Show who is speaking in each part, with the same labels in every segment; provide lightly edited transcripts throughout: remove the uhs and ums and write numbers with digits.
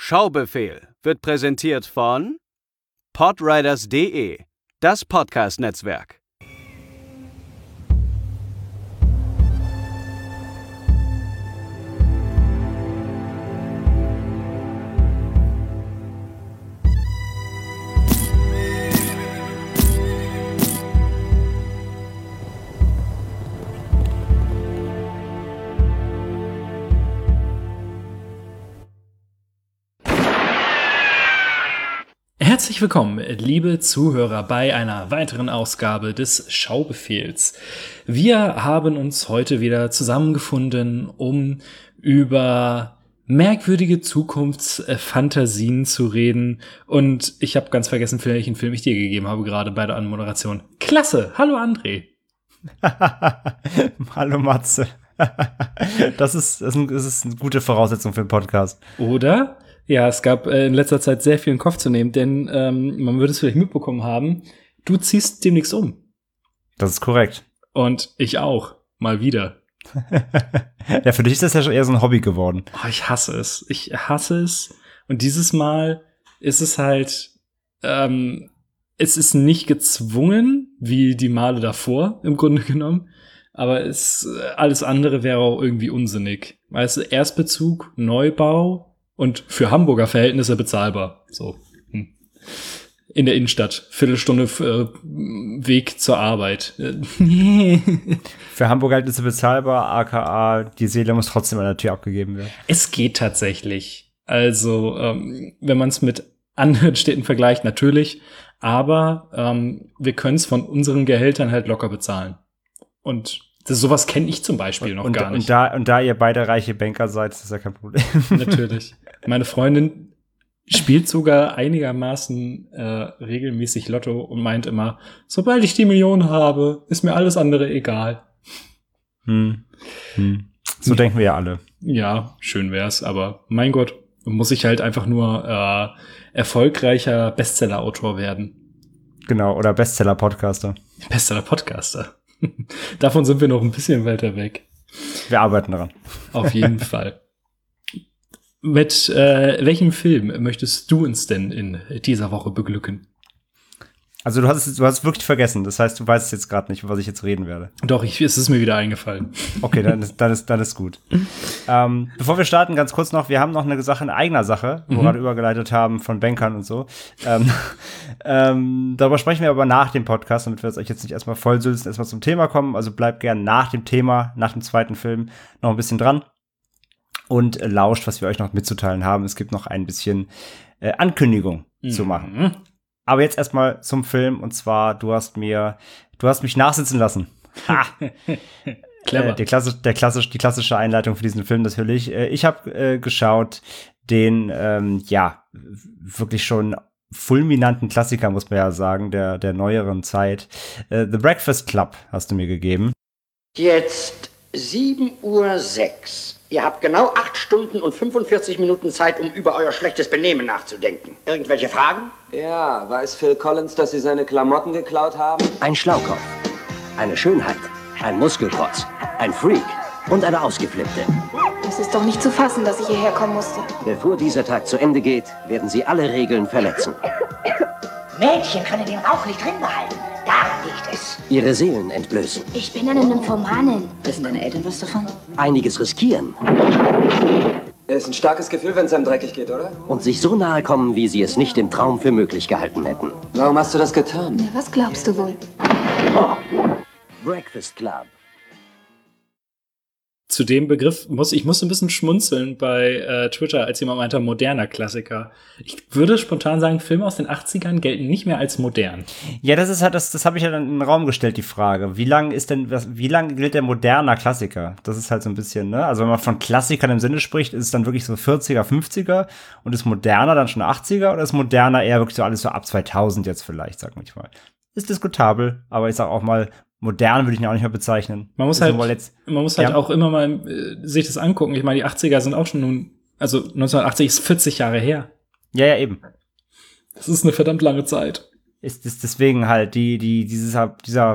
Speaker 1: Schaubefehl wird präsentiert von podriders.de, das Podcast-Netzwerk.
Speaker 2: Herzlich willkommen, liebe Zuhörer, bei einer weiteren Ausgabe des Schaubefehls. Wir haben uns heute wieder zusammengefunden, um über merkwürdige Zukunftsfantasien zu reden. Und ich habe ganz vergessen, welchen Film ich dir gegeben habe, gerade bei der Anmoderation. Klasse! Hallo André!
Speaker 3: Hallo Matze. Das ist eine gute Voraussetzung für den Podcast.
Speaker 2: Oder? Ja, es gab in letzter Zeit sehr viel in den Kopf zu nehmen, denn man würde es vielleicht mitbekommen haben, du ziehst demnächst um.
Speaker 3: Das ist korrekt.
Speaker 2: Und ich auch. Mal wieder.
Speaker 3: Ja, für dich ist das ja schon eher so ein Hobby geworden.
Speaker 2: Oh, ich hasse es. Ich hasse es. Und dieses Mal ist es halt, es ist nicht gezwungen, wie die Male davor, im Grunde genommen. Aber alles andere wäre auch irgendwie unsinnig. Weißt du, Erstbezug, Neubau, und für Hamburger Verhältnisse bezahlbar. So. In der Innenstadt. Viertelstunde Weg zur Arbeit.
Speaker 3: Für Hamburger Verhältnisse bezahlbar, aka die Seele muss trotzdem an der Tür abgegeben werden.
Speaker 2: Es geht tatsächlich. Also, wenn man es mit anderen Städten vergleicht, natürlich. Aber wir können es von unseren Gehältern halt locker bezahlen. Und sowas kenne ich zum Beispiel noch gar nicht.
Speaker 3: Und da ihr beide reiche Banker seid, ist das ja kein Problem.
Speaker 2: Natürlich. Meine Freundin spielt sogar einigermaßen regelmäßig Lotto und meint immer, sobald ich die Million habe, ist mir alles andere egal.
Speaker 3: So denken wir ja alle.
Speaker 2: Ja, schön wär's, aber mein Gott, muss ich halt einfach nur erfolgreicher Bestseller-Autor werden.
Speaker 3: Genau, oder Bestseller-Podcaster.
Speaker 2: Bestseller-Podcaster. Davon sind wir noch ein bisschen weiter weg.
Speaker 3: Wir arbeiten daran.
Speaker 2: Auf jeden Fall. Mit welchem Film möchtest du uns denn in dieser Woche beglücken?
Speaker 3: Also du hast es wirklich vergessen. Das heißt, du weißt jetzt gerade nicht, über was ich jetzt reden werde.
Speaker 2: Doch, es ist mir wieder eingefallen.
Speaker 3: Okay, dann ist gut. Bevor wir starten, ganz kurz noch, wir haben noch eine Sache in eigener Sache, wo wir gerade übergeleitet haben von Bankern und so. Darüber sprechen wir aber nach dem Podcast, damit wir euch jetzt nicht erstmal vollsülzen, erstmal zum Thema kommen. Also bleibt gern nach dem Thema, nach dem zweiten Film noch ein bisschen dran und lauscht, was wir euch noch mitzuteilen haben. Es gibt noch ein bisschen Ankündigung zu machen. Aber jetzt erstmal zum Film, und zwar, du hast mich nachsitzen lassen. Ha!
Speaker 2: Clever.
Speaker 3: Die klassische Einleitung für diesen Film natürlich. Ich habe geschaut den, wirklich schon fulminanten Klassiker, muss man ja sagen, der neueren Zeit. The Breakfast Club hast du mir gegeben.
Speaker 4: Jetzt 7:06 Uhr. Ihr habt genau 8 Stunden und 45 Minuten Zeit, um über euer schlechtes Benehmen nachzudenken. Irgendwelche Fragen?
Speaker 5: Ja, weiß Phil Collins, dass Sie seine Klamotten geklaut haben?
Speaker 4: Ein Schlaukopf, eine Schönheit, ein Muskelprotz, ein Freak und eine Ausgeflippte.
Speaker 6: Es ist doch nicht zu fassen, dass ich hierher kommen musste.
Speaker 4: Bevor dieser Tag zu Ende geht, werden Sie alle Regeln verletzen.
Speaker 7: Mädchen können den Rauch nicht drin behalten. Daran liegt es.
Speaker 4: Ihre Seelen entblößen.
Speaker 6: Ich bin eine Nymphomanin.
Speaker 7: Wissen deine Eltern was davon?
Speaker 4: Einiges riskieren.
Speaker 5: Ist ein starkes Gefühl, wenn es einem dreckig geht, oder?
Speaker 4: Und sich so nahe kommen, wie Sie es nicht im Traum für möglich gehalten hätten.
Speaker 5: Warum hast du das getan?
Speaker 6: Na, was glaubst du wohl?
Speaker 4: Breakfast Club.
Speaker 2: Zu dem Begriff ich musste ein bisschen schmunzeln bei Twitter, als jemand meinte, moderner Klassiker. Ich würde spontan sagen, Filme aus den 80ern gelten nicht mehr als modern.
Speaker 3: Ja, das ist halt, das habe ich ja dann in den Raum gestellt, die Frage. Wie lang gilt der moderner Klassiker? Das ist halt so ein bisschen, ne? Also wenn man von Klassikern im Sinne spricht, ist es dann wirklich so 40er, 50er und ist moderner dann schon 80er oder ist moderner eher wirklich so alles so ab 2000 jetzt vielleicht, sag ich mal. Ist diskutabel, aber ich sag auch mal, modern würde ich ihn auch nicht mehr bezeichnen.
Speaker 2: Man muss halt auch immer mal sich das angucken. Ich meine, die 80er sind auch schon nun, also 1980 ist 40 Jahre her.
Speaker 3: Ja, eben.
Speaker 2: Das ist eine verdammt lange Zeit.
Speaker 3: Ist deswegen halt dieser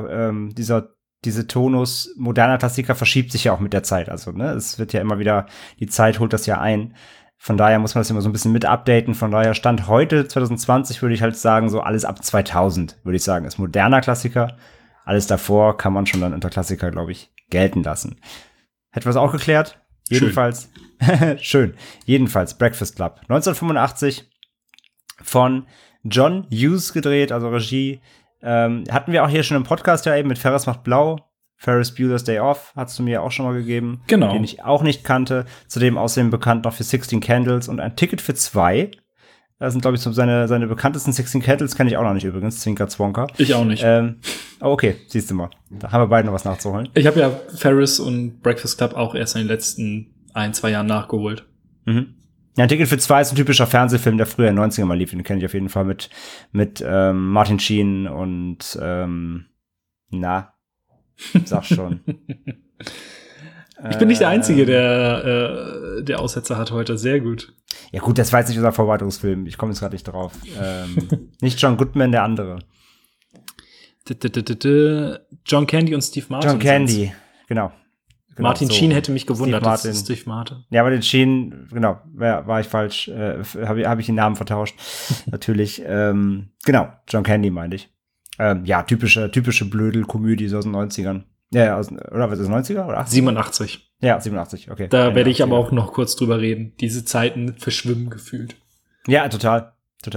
Speaker 3: Tonus moderner Klassiker verschiebt sich ja auch mit der Zeit. Also, ne, es wird ja immer wieder, die Zeit holt das ja ein. Von daher muss man das immer so ein bisschen mit updaten. Von daher Stand heute, 2020, würde ich halt sagen, so alles ab 2000, würde ich sagen, ist moderner Klassiker. Alles davor kann man schon dann unter Klassiker, glaube ich, gelten lassen. Hätten wir es auch geklärt? Jedenfalls. Schön. Jedenfalls, Breakfast Club. 1985 von John Hughes gedreht, also Regie. Hatten wir auch hier schon im Podcast ja eben mit Ferris macht blau. Ferris Bueller's Day Off hast du mir auch schon mal gegeben.
Speaker 2: Genau.
Speaker 3: Den ich auch nicht kannte. Zudem außerdem bekannt noch für 16 Candles und ein Ticket für 2. Das sind, glaube ich, so seine bekanntesten 16 Candles kenne ich auch noch nicht übrigens. Zwinker, Zwonker.
Speaker 2: Ich auch nicht.
Speaker 3: Okay, siehst du mal. Da haben wir beide noch was nachzuholen.
Speaker 2: Ich habe ja Ferris und Breakfast Club auch erst in den letzten 1-2 Jahren nachgeholt.
Speaker 3: Mhm. Ja, ein Ticket für 2 ist ein typischer Fernsehfilm, der früher in den 90ern mal lief. Den kenne ich auf jeden Fall mit Martin Sheen und sag schon.
Speaker 2: Ich bin nicht der Einzige, der Aussetzer hat heute. Sehr gut.
Speaker 3: Ja gut, das war jetzt nicht unser Vorbereitungsfilm. Ich komme jetzt gerade nicht drauf. Nicht John Goodman, der andere.
Speaker 2: John Candy und Steve Martin.
Speaker 3: John Candy, genau.
Speaker 2: Martin
Speaker 3: so.
Speaker 2: Sheen hätte mich gewundert,
Speaker 3: das
Speaker 2: ist Steve Martin.
Speaker 3: Ja, aber den Sheen, genau, war ich falsch. Hab ich den Namen vertauscht. Natürlich. Genau, John Candy meinte ich. Ja, typische Blödel-Komödie so aus den 90ern. Ja, oder was ist das, 90er oder 80er?
Speaker 2: 87.
Speaker 3: Ja, 87, okay.
Speaker 2: Da werde ich aber auch noch kurz drüber reden. Diese Zeiten verschwimmen gefühlt.
Speaker 3: Ja, total.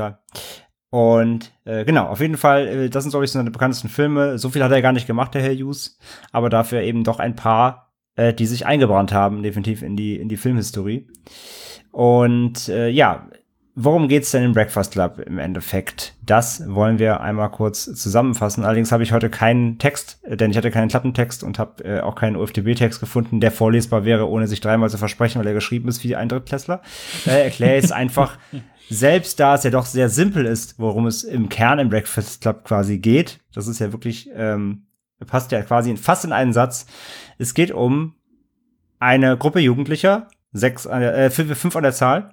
Speaker 3: Und genau, auf jeden Fall, das sind, glaube ich, so seine bekanntesten Filme. So viel hat er gar nicht gemacht, der Herr Hughes. Aber dafür eben doch ein paar, die sich eingebrannt haben, definitiv in die Filmhistorie. Und ja, worum geht's denn im Breakfast Club im Endeffekt? Das wollen wir einmal kurz zusammenfassen. Allerdings habe ich heute keinen Text, denn ich hatte keinen Klappentext und habe auch keinen OFDB-Text gefunden, der vorlesbar wäre, ohne sich dreimal zu versprechen, weil er geschrieben ist wie ein Drittklässler. Daher erkläre ich es einfach, selbst da es ja doch sehr simpel ist, worum es im Kern im Breakfast Club quasi geht. Das ist ja wirklich, passt ja quasi fast in einen Satz. Es geht um eine Gruppe Jugendlicher, 5 an der Zahl,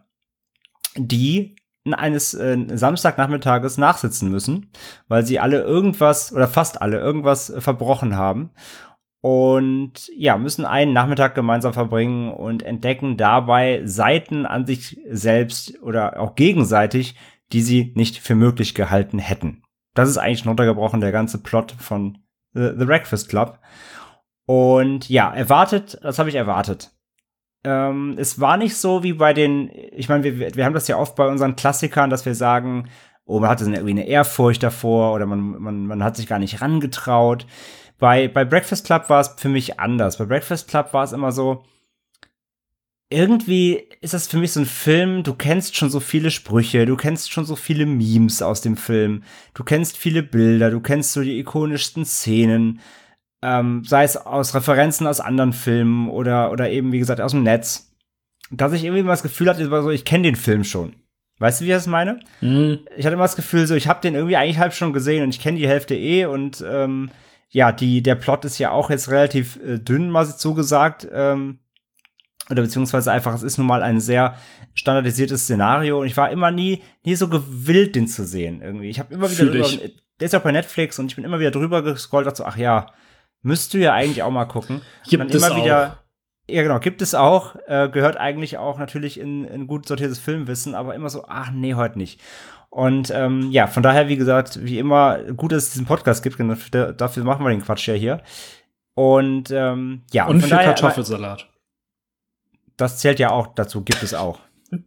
Speaker 3: die eines Samstagnachmittages nachsitzen müssen, weil sie alle irgendwas oder fast alle irgendwas verbrochen haben und ja, müssen einen Nachmittag gemeinsam verbringen und entdecken dabei Seiten an sich selbst oder auch gegenseitig, die sie nicht für möglich gehalten hätten. Das ist eigentlich runtergebrochen der ganze Plot von The Breakfast Club. Und ja, das habe ich erwartet. Es war nicht so wie bei ich meine, wir haben das ja oft bei unseren Klassikern, dass wir sagen, oh, man hatte irgendwie eine Ehrfurcht davor oder man hat sich gar nicht rangetraut. Bei Breakfast Club war es für mich anders. Bei Breakfast Club war es immer so, irgendwie ist das für mich so ein Film, du kennst schon so viele Sprüche, du kennst schon so viele Memes aus dem Film, du kennst viele Bilder, du kennst so die ikonischsten Szenen, sei es aus Referenzen aus anderen Filmen oder eben, wie gesagt, aus dem Netz, dass ich irgendwie immer das Gefühl hatte, so, ich kenne den Film schon. Weißt du, wie ich das meine? Mhm. Ich hatte immer das Gefühl, so, ich habe den irgendwie eigentlich halb schon gesehen und ich kenne die Hälfte und ja, der Plot ist ja auch jetzt relativ dünn, mal so gesagt, oder beziehungsweise einfach, es ist nun mal ein sehr standardisiertes Szenario und ich war immer nie so gewillt, den zu sehen irgendwie. Ich habe immer wieder der ist ja auch bei Netflix und ich bin immer wieder drüber gescrollt, dachte so, ach ja, müsst du ja eigentlich auch mal gucken.
Speaker 2: Gibt es auch.
Speaker 3: Ja, genau, gibt es auch. Gehört eigentlich auch natürlich in gut sortiertes Filmwissen, aber immer so, ach nee, heute nicht. Und ja, von daher, wie gesagt, wie immer, gut, dass es diesen Podcast gibt, dafür machen wir den Quatsch ja hier. Und ja.
Speaker 2: Und für daher, Kartoffelsalat.
Speaker 3: Das zählt ja auch dazu, gibt es auch.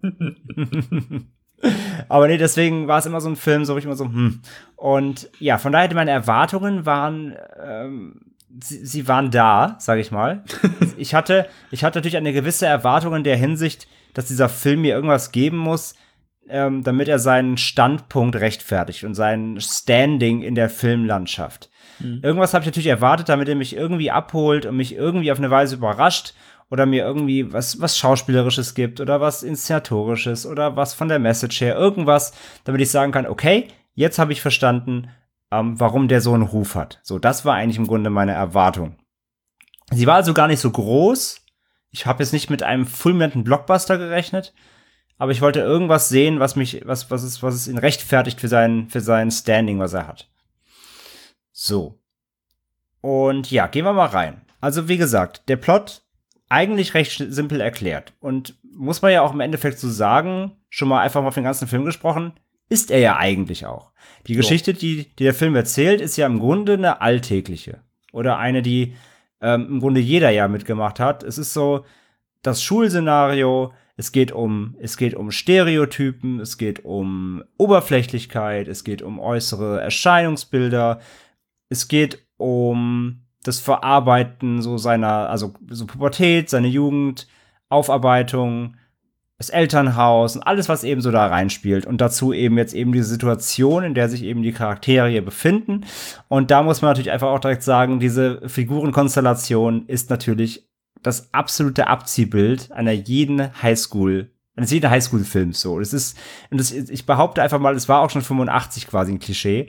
Speaker 3: Aber nee, deswegen war es immer so ein Film, so wo ich immer so, Und ja, von daher, meine Erwartungen waren sie waren da, sage ich mal. Ich hatte natürlich eine gewisse Erwartung in der Hinsicht, dass dieser Film mir irgendwas geben muss, damit er seinen Standpunkt rechtfertigt und sein Standing in der Filmlandschaft. Irgendwas habe ich natürlich erwartet, damit er mich irgendwie abholt und mich irgendwie auf eine Weise überrascht oder mir irgendwie was Schauspielerisches gibt oder was Inszenatorisches oder was von der Message her, irgendwas, damit ich sagen kann, okay, jetzt habe ich verstanden, warum der so einen Ruf hat. So, das war eigentlich im Grunde meine Erwartung. Sie war also gar nicht so groß. Ich habe jetzt nicht mit einem fulminanten Blockbuster gerechnet, aber ich wollte irgendwas sehen, was es ihn rechtfertigt für sein Standing, was er hat. So. Und ja, gehen wir mal rein. Also, wie gesagt, der Plot eigentlich recht simpel erklärt. Und muss man ja auch im Endeffekt so sagen, schon mal einfach mal auf den ganzen Film gesprochen, ist er ja eigentlich auch. Die Geschichte, die der Film erzählt, ist ja im Grunde eine alltägliche. Oder eine, die im Grunde jeder ja mitgemacht hat. Es ist so das Schulszenario, es geht um Stereotypen, es geht um Oberflächlichkeit, es geht um äußere Erscheinungsbilder, es geht um das Verarbeiten so so Pubertät, seine Jugend, Aufarbeitung, das Elternhaus und alles, was eben so da reinspielt. Und dazu eben jetzt eben diese Situation, in der sich eben die Charaktere hier befinden. Und da muss man natürlich einfach auch direkt sagen, diese Figurenkonstellation ist natürlich das absolute Abziehbild eines jeden Highschool-Films so. Ich behaupte einfach mal, es war auch schon 85 quasi ein Klischee.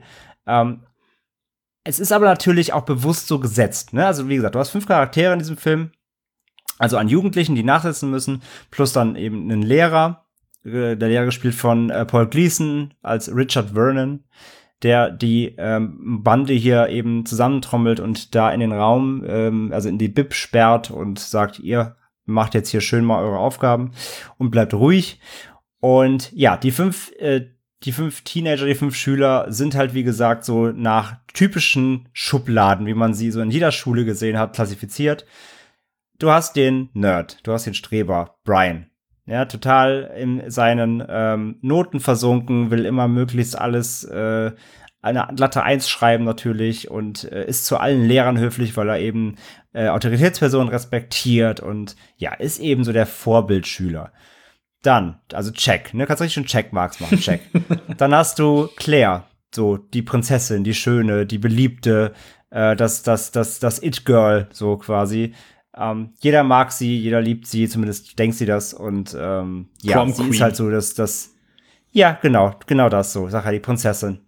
Speaker 3: Es ist aber natürlich auch bewusst so gesetzt, ne? Also wie gesagt, du hast 5 Charaktere in diesem Film, also an Jugendlichen, die nachsitzen müssen, plus dann eben einen Lehrer, der Lehrer gespielt von Paul Gleason als Richard Vernon, der die Bande hier eben zusammentrommelt und da in den Raum, also in die Bib sperrt und sagt, ihr macht jetzt hier schön mal eure Aufgaben und bleibt ruhig. Und ja, die fünf Teenager, die 5 Schüler sind halt, wie gesagt, so nach typischen Schubladen, wie man sie so in jeder Schule gesehen hat, klassifiziert. Du hast den Nerd, du hast den Streber, Brian. Ja, total in seinen Noten versunken, will immer möglichst alles eine glatte 1 schreiben natürlich und ist zu allen Lehrern höflich, weil er eben Autoritätspersonen respektiert und ja, ist eben so der Vorbildschüler. Dann, also check, ne, kannst richtig schon Checkmarks machen, check. Dann hast du Claire, so die Prinzessin, die Schöne, die Beliebte, das It-Girl, so quasi. Jeder mag sie, jeder liebt sie, zumindest denkt sie das und ja, sie ist halt so ja, genau das so, sag ja die Prinzessin.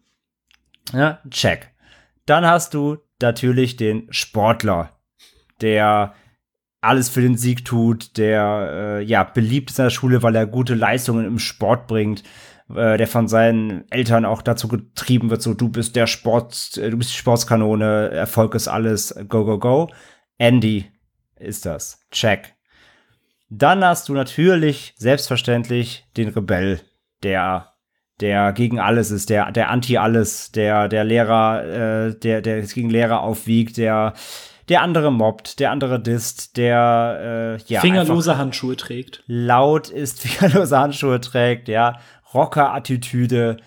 Speaker 3: Ja, check. Dann hast du natürlich den Sportler, der alles für den Sieg tut, der beliebt ist in der Schule, weil er gute Leistungen im Sport bringt, der von seinen Eltern auch dazu getrieben wird, so du bist die Sportskanone, Erfolg ist alles, go, go, go. Andy ist das. Check. Dann hast du natürlich, selbstverständlich, den Rebell, der gegen alles ist, der Anti-Alles, der Lehrer, der gegen Lehrer aufwiegt, der andere mobbt, der andere disst, der
Speaker 2: fingerlose Handschuhe trägt.
Speaker 3: Laut ist, fingerlose Handschuhe trägt, ja. Rocker-Attitüde.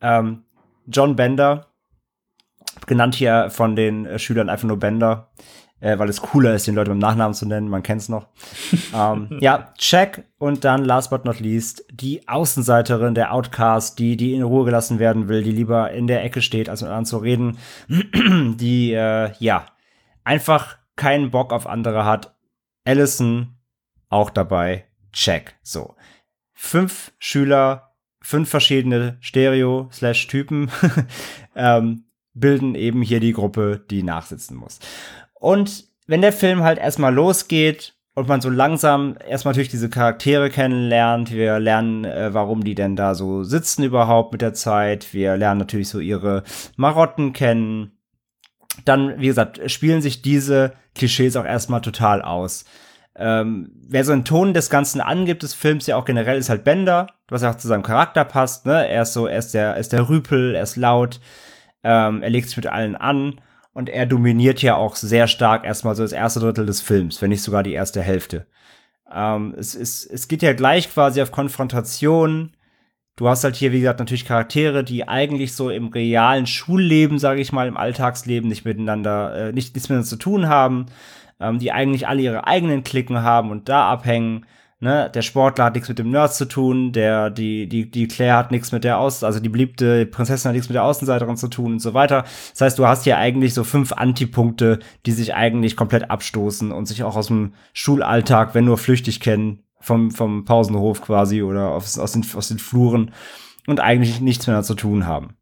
Speaker 3: John Bender, genannt hier von den Schülern einfach nur Bender, weil es cooler ist, den Leuten beim Nachnamen zu nennen, man kennt's noch. Ja, check. Und dann, last but not least, die Außenseiterin, der Outcast, die in Ruhe gelassen werden will, die lieber in der Ecke steht, als mit anderen zu reden, die, einfach keinen Bock auf andere hat. Allison auch dabei. Check. So. 5 Schüler, 5 verschiedene Stereo/Typen bilden eben hier die Gruppe, die nachsitzen muss. Und wenn der Film halt erstmal losgeht und man so langsam erstmal natürlich diese Charaktere kennenlernt, wir lernen, warum die denn da so sitzen überhaupt mit der Zeit, wir lernen natürlich so ihre Marotten kennen, dann, wie gesagt, spielen sich diese Klischees auch erstmal total aus. Wer so einen Ton des Ganzen angibt, des Films ja auch generell, ist halt Bender, was ja auch zu seinem Charakter passt, ne? Er ist der Rüpel, er ist laut, er legt sich mit allen an und er dominiert ja auch sehr stark erstmal so das erste Drittel des Films, wenn nicht sogar die erste Hälfte. Es geht ja gleich quasi auf Konfrontation. Du hast halt hier, wie gesagt, natürlich Charaktere, die eigentlich so im realen Schulleben, sage ich mal, im Alltagsleben nichts miteinander zu tun haben, die eigentlich alle ihre eigenen Klicken haben und da abhängen. Ne? Der Sportler hat nichts mit dem Nerd zu tun, die Claire hat nichts mit also die beliebte Prinzessin hat nichts mit der Außenseiterin zu tun und so weiter. Das heißt, du hast hier eigentlich so 5 Antipunkte, die sich eigentlich komplett abstoßen und sich auch aus dem Schulalltag, wenn nur flüchtig kennen, vom Pausenhof quasi oder aus den Fluren und eigentlich nichts mehr zu tun haben.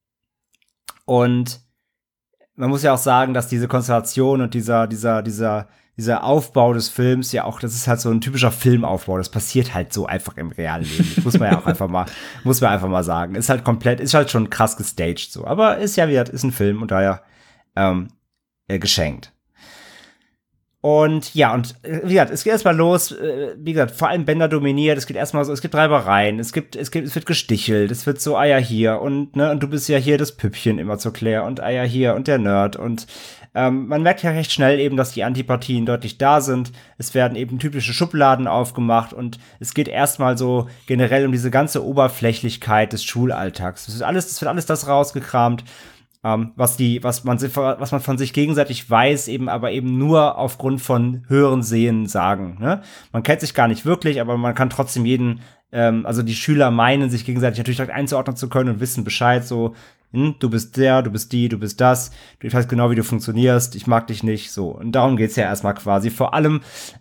Speaker 3: Und man muss ja auch sagen, dass diese Konstellation und dieser Aufbau des Films ja auch, das ist halt so ein typischer Filmaufbau, das passiert halt so einfach im realen Leben. Das muss man ja auch einfach mal sagen. Ist halt schon krass gestaged so, aber ist ein Film und daher geschenkt. Und ja, und wie gesagt, es geht erstmal los, wie gesagt, vor allem Bender dominiert, es geht erstmal so, es gibt Reibereien, es wird gestichelt, es wird so, hier und du bist ja hier das Püppchen immer zur Claire und hier und der Nerd und man merkt ja recht schnell eben, dass die Antipathien deutlich da sind. Es werden eben typische Schubladen aufgemacht und es geht erstmal so generell um diese ganze Oberflächlichkeit des Schulalltags. Das wird alles das rausgekramt, was man von sich gegenseitig weiß, aber eben nur aufgrund von Hören, Sehen, Sagen. Ne? Man kennt sich gar nicht wirklich, aber man kann trotzdem also die Schüler meinen, sich gegenseitig natürlich direkt einzuordnen zu können und wissen Bescheid, so, du bist der, du bist die, du bist das, ich weiß genau, wie du funktionierst, ich mag dich nicht, so. Und darum geht's ja erstmal quasi. Vor allem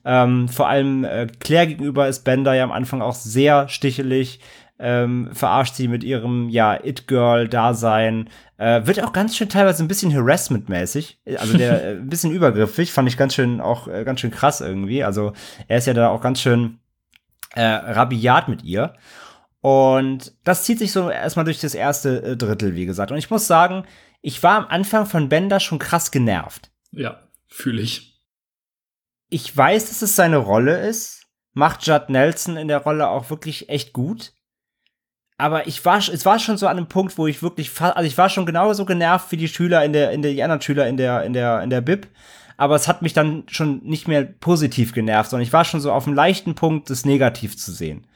Speaker 3: Claire gegenüber ist Bender ja am Anfang auch sehr stichelig, verarscht sie mit ihrem, It-Girl-Dasein, wird auch ganz schön teilweise ein bisschen Harassment-mäßig, also ein bisschen übergriffig, fand ich ganz schön krass irgendwie, also er ist ja da auch ganz schön rabiat mit ihr. Und das zieht sich so erstmal durch das erste Drittel, wie gesagt. Und ich muss sagen, ich war am Anfang von Bender schon krass genervt.
Speaker 2: Ja, fühle ich.
Speaker 3: Ich weiß, dass es seine Rolle ist, macht Judd Nelson in der Rolle auch wirklich echt gut. Aber es war schon so an einem Punkt, wo ich wirklich ich war schon genauso genervt wie die Schüler die anderen Schüler in der Bib. Aber es hat mich dann schon nicht mehr positiv genervt, sondern ich war schon so auf einem leichten Punkt, das negativ zu sehen.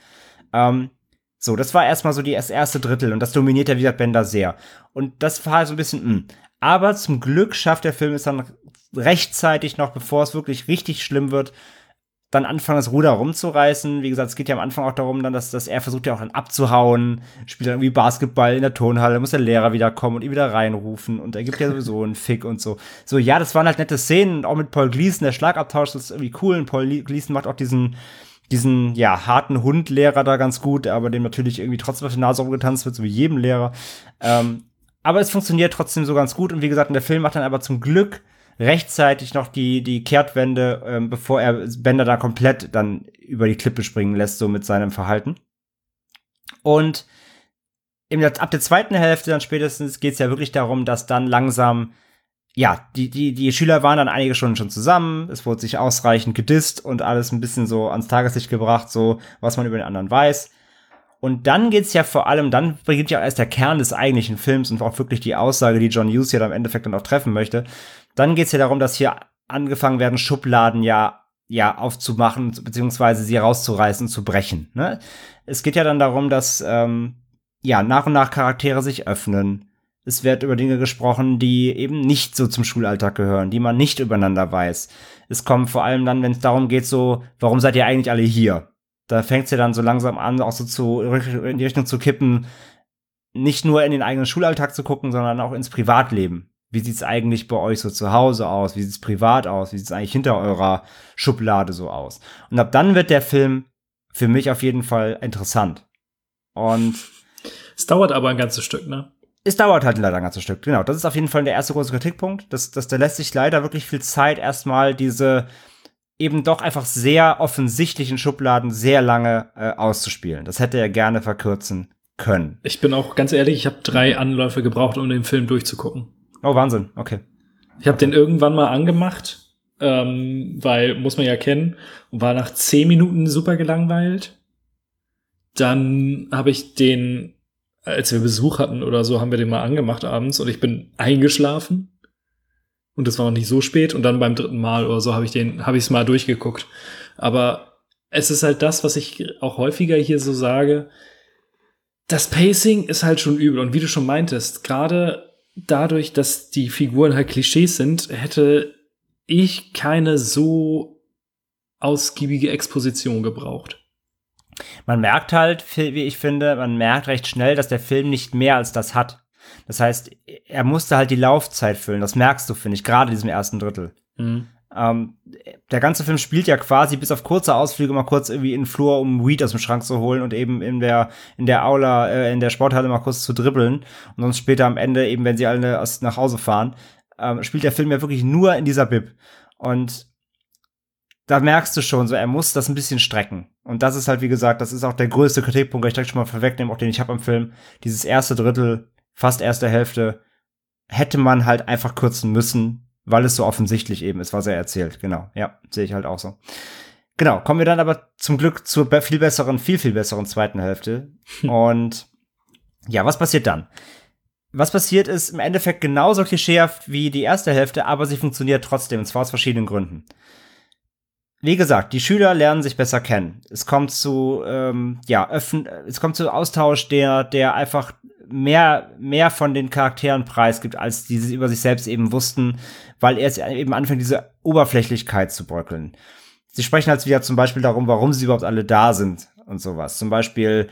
Speaker 3: So, das war erstmal so das erste Drittel und das dominiert ja wieder Bender sehr. Und das war halt so ein bisschen, Aber zum Glück schafft der Film es dann rechtzeitig noch, bevor es wirklich richtig schlimm wird, dann anfangen, das Ruder rumzureißen. Wie gesagt, es geht ja am Anfang auch darum, dann, dass er versucht ja auch dann abzuhauen, spielt dann irgendwie Basketball in der Turnhalle, muss der Lehrer wieder kommen und ihn wieder reinrufen und er gibt ja sowieso einen Fick und so. So, ja, das waren halt nette Szenen, auch mit Paul Gleason, der Schlagabtausch, das ist irgendwie cool und Paul Gleason macht auch diesen harten Hundlehrer da ganz gut, aber dem natürlich irgendwie trotzdem auf die Nase rumgetanzt wird, so wie jedem Lehrer. Aber es funktioniert trotzdem so ganz gut und wie gesagt, der Film macht dann aber zum Glück rechtzeitig noch die Kehrtwende, bevor er Bender da komplett dann über die Klippe springen lässt, so mit seinem Verhalten. Und ab der zweiten Hälfte dann spätestens geht's ja wirklich darum, dass dann langsam die Schüler waren dann einige Stunden schon zusammen, es wurde sich ausreichend gedisst und alles ein bisschen so ans Tageslicht gebracht, so was man über den anderen weiß. Und dann geht's ja vor allem, dann beginnt ja erst der Kern des eigentlichen Films und auch wirklich die Aussage, die John Hughes hier am Endeffekt dann auch treffen möchte. Dann geht's ja darum, dass hier angefangen werden, Schubladen aufzumachen, beziehungsweise sie rauszureißen und zu brechen. Ne? Es geht ja dann darum, dass nach und nach Charaktere sich öffnen. Es wird über Dinge gesprochen, die eben nicht so zum Schulalltag gehören, die man nicht übereinander weiß. Es kommt vor allem dann, wenn es darum geht, so, warum seid ihr eigentlich alle hier? Da fängt es ja dann so langsam an, auch so in die Richtung zu kippen, nicht nur in den eigenen Schulalltag zu gucken, sondern auch ins Privatleben. Wie sieht's eigentlich bei euch so zu Hause aus? Wie sieht's privat aus? Wie sieht's eigentlich hinter eurer Schublade so aus? Und ab dann wird der Film für mich auf jeden Fall interessant. Und
Speaker 2: es dauert aber ein ganzes Stück, ne?
Speaker 3: Es dauert halt leider ein ganzes Stück, genau. Das ist auf jeden Fall der erste große Kritikpunkt. Da lässt sich leider wirklich viel Zeit, erstmal diese eben doch einfach sehr offensichtlichen Schubladen sehr lange auszuspielen. Das hätte er gerne verkürzen können.
Speaker 2: Ich bin auch ganz ehrlich, ich habe 3 Anläufe gebraucht, um den Film durchzugucken.
Speaker 3: Oh, Wahnsinn, okay.
Speaker 2: Ich habe den irgendwann mal angemacht, weil, muss man ja kennen, und war nach 10 Minuten super gelangweilt. Dann habe ich den, als wir Besuch hatten oder so, haben wir den mal angemacht abends und ich bin eingeschlafen. Und das war noch nicht so spät. Und dann beim 3. Mal oder so habe ich es mal durchgeguckt. Aber es ist halt das, was ich auch häufiger hier so sage. Das Pacing ist halt schon übel. Und wie du schon meintest, gerade dadurch, dass die Figuren halt Klischees sind, hätte ich keine so ausgiebige Exposition gebraucht.
Speaker 3: Man merkt halt, wie ich finde, recht schnell, dass der Film nicht mehr als das hat. Das heißt, er musste halt die Laufzeit füllen. Das merkst du, finde ich, gerade in diesem ersten Drittel. Mhm. Der ganze Film spielt ja quasi bis auf kurze Ausflüge mal kurz irgendwie in den Flur, um Weed aus dem Schrank zu holen und eben in der Aula, in der Sporthalle mal kurz zu dribbeln. Und sonst später am Ende, eben wenn sie alle nach Hause fahren, spielt der Film ja wirklich nur in dieser Bib. Und da merkst du schon, so er muss das ein bisschen strecken. Und das ist halt, wie gesagt, das ist auch der größte Kritikpunkt, ich direkt schon mal vorwegnehmen, auch den ich habe am Film. Dieses erste Drittel, fast erste Hälfte, hätte man halt einfach kürzen müssen, weil es so offensichtlich eben ist, was er erzählt. Genau, ja, sehe ich halt auch so. Genau, kommen wir dann aber zum Glück zur viel besseren zweiten Hälfte. Und ja, was passiert dann? Was passiert ist im Endeffekt genauso klischeehaft wie die erste Hälfte, aber sie funktioniert trotzdem, und zwar aus verschiedenen Gründen. Wie gesagt, die Schüler lernen sich besser kennen. Es kommt zu Austausch, der einfach mehr von den Charakteren preisgibt, als die sie über sich selbst eben wussten, weil er eben anfängt, diese Oberflächlichkeit zu bröckeln. Sie sprechen halt wieder zum Beispiel darum, warum sie überhaupt alle da sind und sowas. Zum Beispiel,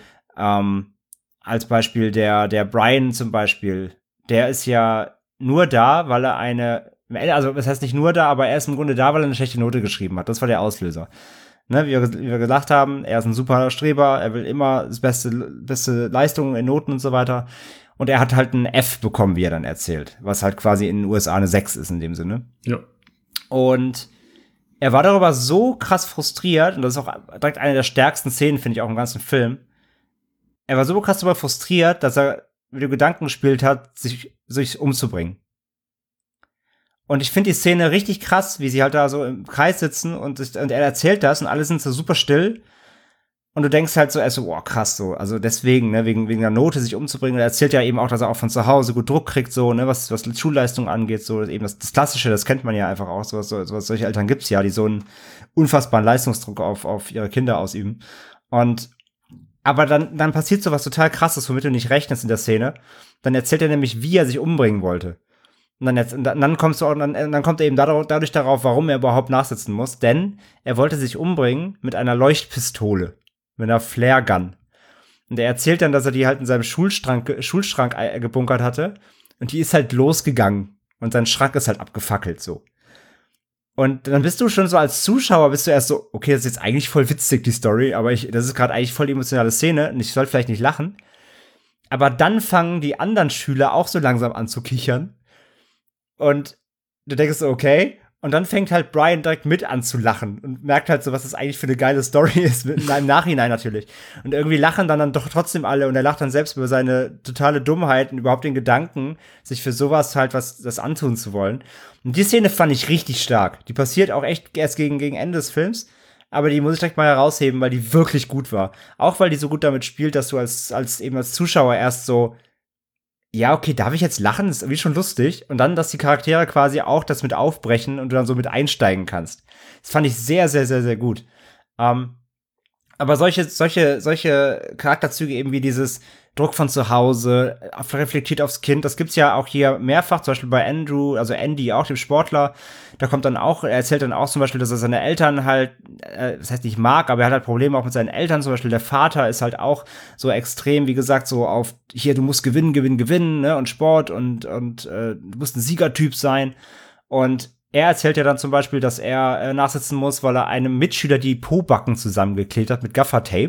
Speaker 3: als Beispiel der Brian zum Beispiel, der ist ja nur da, weil er also das heißt nicht nur da, aber er ist im Grunde da, weil er eine schlechte Note geschrieben hat. Das war der Auslöser. Ne, wie wir gesagt haben, er ist ein super Streber, er will immer das beste Leistungen in Noten und so weiter. Und er hat halt ein F bekommen, wie er dann erzählt, was halt quasi in den USA eine 6 ist in dem Sinne.
Speaker 2: Ja.
Speaker 3: Und er war darüber so krass frustriert, und das ist auch direkt eine der stärksten Szenen, finde ich, auch im ganzen Film. Er war so krass darüber frustriert, dass er mit dem Gedanken gespielt hat, sich umzubringen. Und ich finde die Szene richtig krass, wie sie halt da so im Kreis sitzen und er erzählt das und alle sind so super still. Und du denkst halt so erst so, oh krass, so, also deswegen, ne, wegen der Note sich umzubringen. Und er erzählt ja eben auch, dass er auch von zu Hause gut Druck kriegt, so, ne, was Schulleistung angeht, so, eben das Klassische, das kennt man ja einfach auch, solche Eltern gibt's ja, die so einen unfassbaren Leistungsdruck auf ihre Kinder ausüben. Aber dann passiert so was total Krasses, womit du nicht rechnest in der Szene. Dann erzählt er nämlich, wie er sich umbringen wollte. Und dann kommt er eben dadurch darauf, warum er überhaupt nachsitzen muss. Denn er wollte sich umbringen mit einer Leuchtpistole, mit einer Flare-Gun. Und er erzählt dann, dass er die halt in seinem Schulschrank gebunkert hatte. Und die ist halt losgegangen. Und sein Schrank ist halt abgefackelt, so. Und dann bist du schon so als Zuschauer, bist du erst so, okay, das ist jetzt eigentlich voll witzig, die Story, aber das ist gerade eigentlich voll die emotionale Szene und ich soll vielleicht nicht lachen. Aber dann fangen die anderen Schüler auch so langsam an zu kichern. Und du denkst so, okay. Und dann fängt halt Brian direkt mit an zu lachen und merkt halt so, was das eigentlich für eine geile Story ist, im Nachhinein natürlich. Und irgendwie lachen dann doch trotzdem alle und er lacht dann selbst über seine totale Dummheit und überhaupt den Gedanken, sich für sowas halt das antun zu wollen. Und die Szene fand ich richtig stark. Die passiert auch echt erst gegen Ende des Films, aber die muss ich direkt mal herausheben, weil die wirklich gut war. Auch weil die so gut damit spielt, dass du als Zuschauer erst so, ja, okay, darf ich jetzt lachen? Das ist irgendwie schon lustig. Und dann, dass die Charaktere quasi auch das mit aufbrechen und du dann so mit einsteigen kannst. Das fand ich sehr, sehr, sehr, sehr gut. Aber solche Charakterzüge eben wie dieses Druck von zu Hause, reflektiert aufs Kind, das gibt's ja auch hier mehrfach, zum Beispiel bei Andrew, also Andy, auch dem Sportler, er erzählt dann auch zum Beispiel, dass er seine Eltern halt, das heißt nicht mag, aber er hat halt Probleme auch mit seinen Eltern, zum Beispiel der Vater ist halt auch so extrem, wie gesagt, so auf, hier, du musst gewinnen, ne, und Sport und du musst ein Siegertyp sein. Und er erzählt ja dann zum Beispiel, dass er nachsitzen muss, weil er einem Mitschüler die Pobacken zusammengeklebt hat mit Gaffertape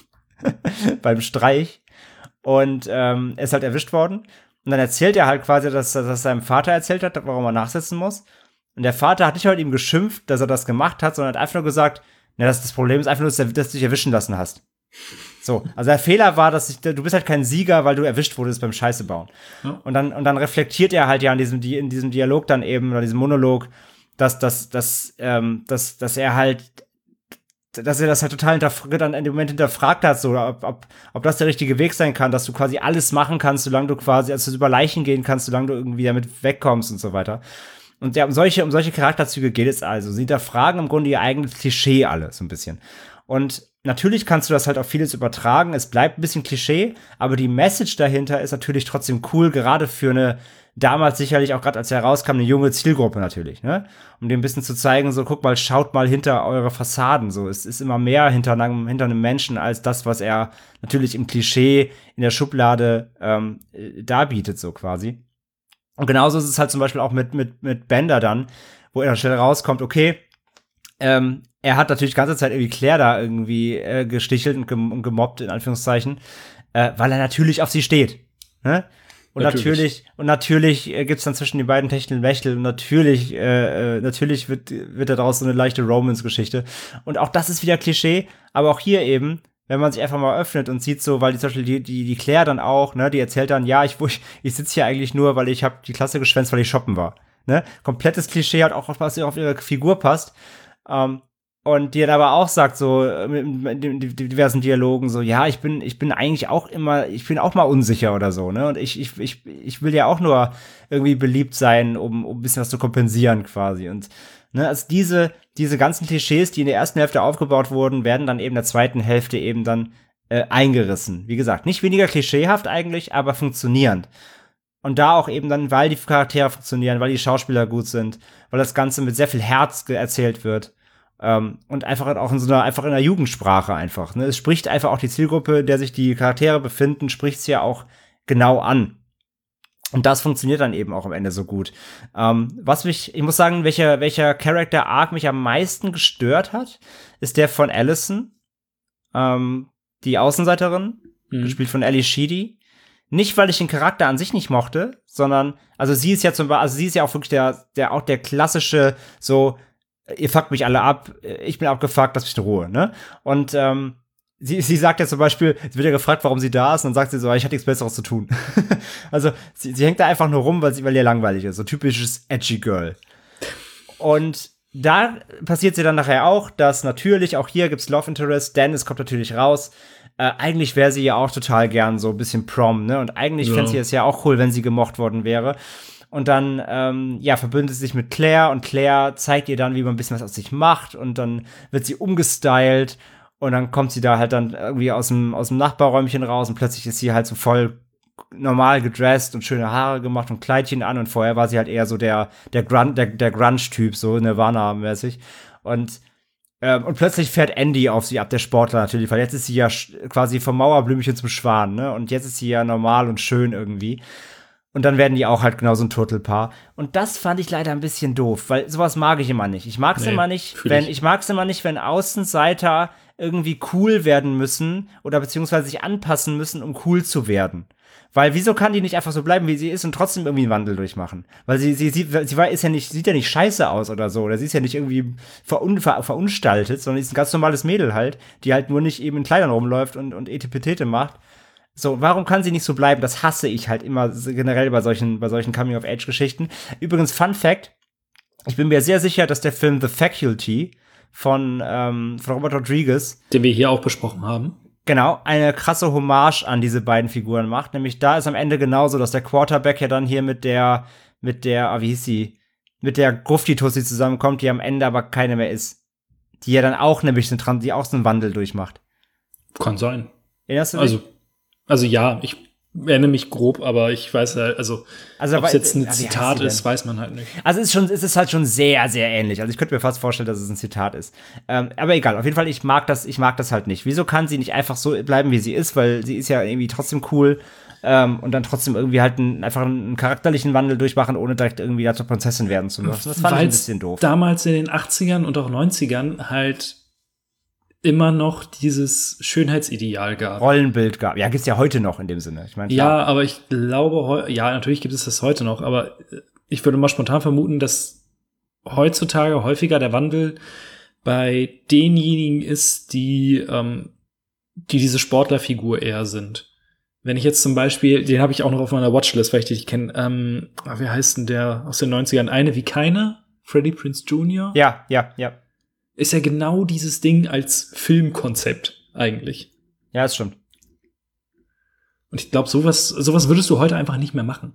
Speaker 3: beim Streich. Und er ist halt erwischt worden. Und dann erzählt er halt quasi, dass seinem Vater erzählt hat, warum er nachsitzen muss. Und der Vater hat nicht halt ihm geschimpft, dass er das gemacht hat, sondern hat einfach nur gesagt, das Problem ist einfach nur, dass du dich erwischen lassen hast. So, also der Fehler war, du bist halt kein Sieger, weil du erwischt wurdest beim Scheiße bauen. Ja. Und dann reflektiert er halt ja in diesem Dialog dann eben, oder diesem Monolog, dass er das halt total dann in dem Moment hinterfragt hat, so, ob das der richtige Weg sein kann, dass du quasi alles machen kannst, solange du quasi, also über Leichen gehen kannst, solange du irgendwie damit wegkommst und so weiter. Und ja, um solche Charakterzüge geht es also. Sie hinterfragen im Grunde ihr eigenes Klischee alle, so ein bisschen. Und natürlich kannst du das halt auf vieles übertragen. Es bleibt ein bisschen Klischee, aber die Message dahinter ist natürlich trotzdem cool, gerade für eine damals sicherlich auch gerade als er rauskam, eine junge Zielgruppe natürlich, ne? Um dem ein bisschen zu zeigen, so, guck mal, schaut mal hinter eure Fassaden, so. Es ist immer mehr hinter einem Menschen als das, was er natürlich im Klischee in der Schublade darbietet, so quasi. Und genauso ist es halt zum Beispiel auch mit Bender dann, wo er dann schnell rauskommt, okay, er hat natürlich die ganze Zeit irgendwie Claire da irgendwie gestichelt und gemobbt, in Anführungszeichen, weil er natürlich auf sie steht, ne? Und natürlich gibt's dann zwischen den beiden Techtelmechtel und natürlich wird daraus so eine leichte Romance-Geschichte. Und auch das ist wieder Klischee, aber auch hier eben, wenn man sich einfach mal öffnet und sieht so, weil zum Beispiel die Claire dann auch, ne, die erzählt dann, ja, ich sitze hier eigentlich nur, weil ich habe die Klasse geschwänzt, weil ich shoppen war. ne? Komplettes Klischee hat auch, was auf ihre Figur passt. Und die dann aber auch sagt, so, mit den diversen Dialogen, so, ja, ich bin eigentlich auch immer, ich bin auch mal unsicher oder so, ne? Und ich will ja auch nur irgendwie beliebt sein, um ein bisschen was zu kompensieren quasi. Und, ne, also diese ganzen Klischees, die in der ersten Hälfte aufgebaut wurden, werden dann eben in der zweiten Hälfte eben dann eingerissen. Wie gesagt, nicht weniger klischeehaft eigentlich, aber funktionierend. Und da auch eben dann, weil die Charaktere funktionieren, weil die Schauspieler gut sind, weil das Ganze mit sehr viel Herz erzählt wird. Und einfach auch in einer Jugendsprache einfach. Ne? Es spricht einfach auch die Zielgruppe, der sich die Charaktere befinden, spricht es ja auch genau an. Und das funktioniert dann eben auch am Ende so gut. Ich muss sagen, welcher Character Arc mich am meisten gestört hat, ist der von Allison, die Außenseiterin, gespielt von Ali Sheedy. Nicht, weil ich den Charakter an sich nicht mochte, sondern, also sie ist ja auch wirklich der klassische, so, ihr fuckt mich alle ab, ich bin abgefuckt, lasst mich in Ruhe, ne? Und sie sagt ja zum Beispiel, sie wird ja gefragt, warum sie da ist, und dann sagt sie so, ich hatte nichts Besseres zu tun. Also sie hängt da einfach nur rum, weil ihr langweilig ist, so typisches edgy Girl. Und da passiert sie dann nachher auch, dass natürlich, auch hier gibt's Love Interest, Dennis kommt natürlich raus. Eigentlich wäre sie ja auch total gern so ein bisschen Prom, ne? Und eigentlich fände sie es ja auch cool, wenn sie gemocht worden wäre. Und dann, verbündet sie sich mit Claire, und Claire zeigt ihr dann, wie man ein bisschen was aus sich macht, und dann wird sie umgestylt, und dann kommt sie da halt dann irgendwie aus dem Nachbarräumchen raus, und plötzlich ist sie halt so voll normal gedresst und schöne Haare gemacht und Kleidchen an, und vorher war sie halt eher so der Grunge-Typ, so Nirvana-mäßig. Und plötzlich fährt Andy auf sie ab, der Sportler natürlich, weil jetzt ist sie ja quasi vom Mauerblümchen zum Schwan, ne? Und jetzt ist sie ja normal und schön irgendwie. Und dann werden die auch halt genau so ein Turtelpaar. Und das fand ich leider ein bisschen doof, weil sowas mag ich immer nicht. Ich mag es immer nicht, wenn Außenseiter irgendwie cool werden müssen oder beziehungsweise sich anpassen müssen, um cool zu werden. Weil wieso kann die nicht einfach so bleiben, wie sie ist, und trotzdem irgendwie einen Wandel durchmachen? Weil sieht ja nicht scheiße aus oder so, oder sie ist ja nicht irgendwie verunstaltet, sondern sie ist ein ganz normales Mädel halt, die halt nur nicht eben in Kleidern rumläuft und Etepetete macht. So, warum kann sie nicht so bleiben? Das hasse ich halt immer generell bei solchen Coming-of-Age-Geschichten. Übrigens, Fun Fact, ich bin mir sehr sicher, dass der Film The Faculty von Robert Rodriguez,
Speaker 2: den wir hier auch besprochen haben,
Speaker 3: genau, eine krasse Hommage an diese beiden Figuren macht. Nämlich da ist am Ende genauso, dass der Quarterback ja dann hier mit der Grufti-Tussi zusammenkommt, die am Ende aber keine mehr ist. Die ja dann auch die auch so einen Wandel durchmacht.
Speaker 2: Kann sein.
Speaker 3: Erinnerst du dich?
Speaker 2: Also ja, ich erinnere mich grob, aber ich weiß halt, ob es jetzt ein Zitat ist, weiß man halt nicht. Also es ist halt schon sehr, sehr ähnlich. Also ich könnte mir fast vorstellen, dass es ein Zitat ist. Aber egal, auf jeden Fall, ich mag das halt nicht. Wieso kann sie nicht einfach so bleiben, wie sie ist? Weil sie ist ja irgendwie trotzdem cool, und dann trotzdem irgendwie halt einfach einen charakterlichen Wandel durchmachen, ohne direkt irgendwie zur Prinzessin werden zu müssen. Das fand ich ein bisschen doof. Damals in den 80ern und auch 90ern halt immer noch dieses Schönheitsideal gab.
Speaker 3: Rollenbild gab. Ja, gibt's ja heute noch in dem Sinne. Ich meine,
Speaker 2: ja, aber ich glaube, natürlich gibt es das heute noch, aber ich würde mal spontan vermuten, dass heutzutage häufiger der Wandel bei denjenigen ist, die diese Sportlerfigur eher sind. Wenn ich jetzt zum Beispiel, den habe ich auch noch auf meiner Watchlist, weil ich dich kenne, wie heißt denn der aus den 90ern? Eine wie keine? Freddie Prinze Jr.?
Speaker 3: Ja.
Speaker 2: Ist ja genau dieses Ding als Filmkonzept eigentlich.
Speaker 3: Ja, das stimmt.
Speaker 2: Und ich glaube, sowas würdest du heute einfach nicht mehr machen.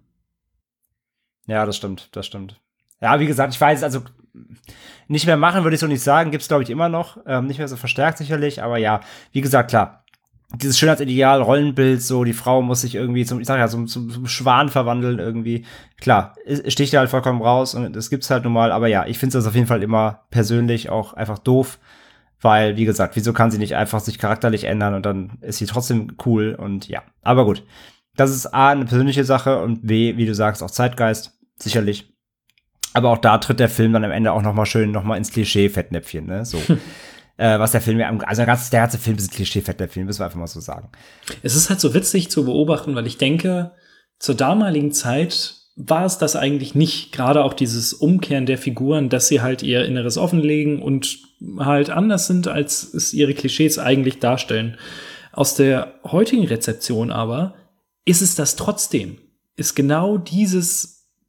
Speaker 3: Ja, das stimmt. Ja, wie gesagt, ich weiß, also nicht mehr machen würde ich so nicht sagen, gibt's glaube ich immer noch, nicht mehr so verstärkt sicherlich, aber ja, wie gesagt, klar, dieses Schönheitsideal, Rollenbild, so, die Frau muss sich irgendwie zum Schwan verwandeln irgendwie. Klar, sticht ja halt vollkommen raus, und das gibt's halt nun mal, aber ja, ich finde das auf jeden Fall immer persönlich auch einfach doof, weil, wie gesagt, wieso kann sie nicht einfach sich charakterlich ändern, und dann ist sie trotzdem cool, und ja. Aber gut, das ist A, eine persönliche Sache, und B, wie du sagst, auch Zeitgeist, sicherlich. Aber auch da tritt der Film dann am Ende auch noch mal ins Klischee-Fettnäpfchen, ne, so. Was der Film der ganze Film ist ein Klischee-Fettnäpfchen, müssen wir einfach mal so sagen.
Speaker 2: Es ist halt so witzig zu beobachten, weil ich denke, zur damaligen Zeit war es das eigentlich nicht. Gerade auch dieses Umkehren der Figuren, dass sie halt ihr Inneres offenlegen und halt anders sind, als es ihre Klischees eigentlich darstellen. Aus der heutigen Rezeption aber ist es das trotzdem. Ist genau dieses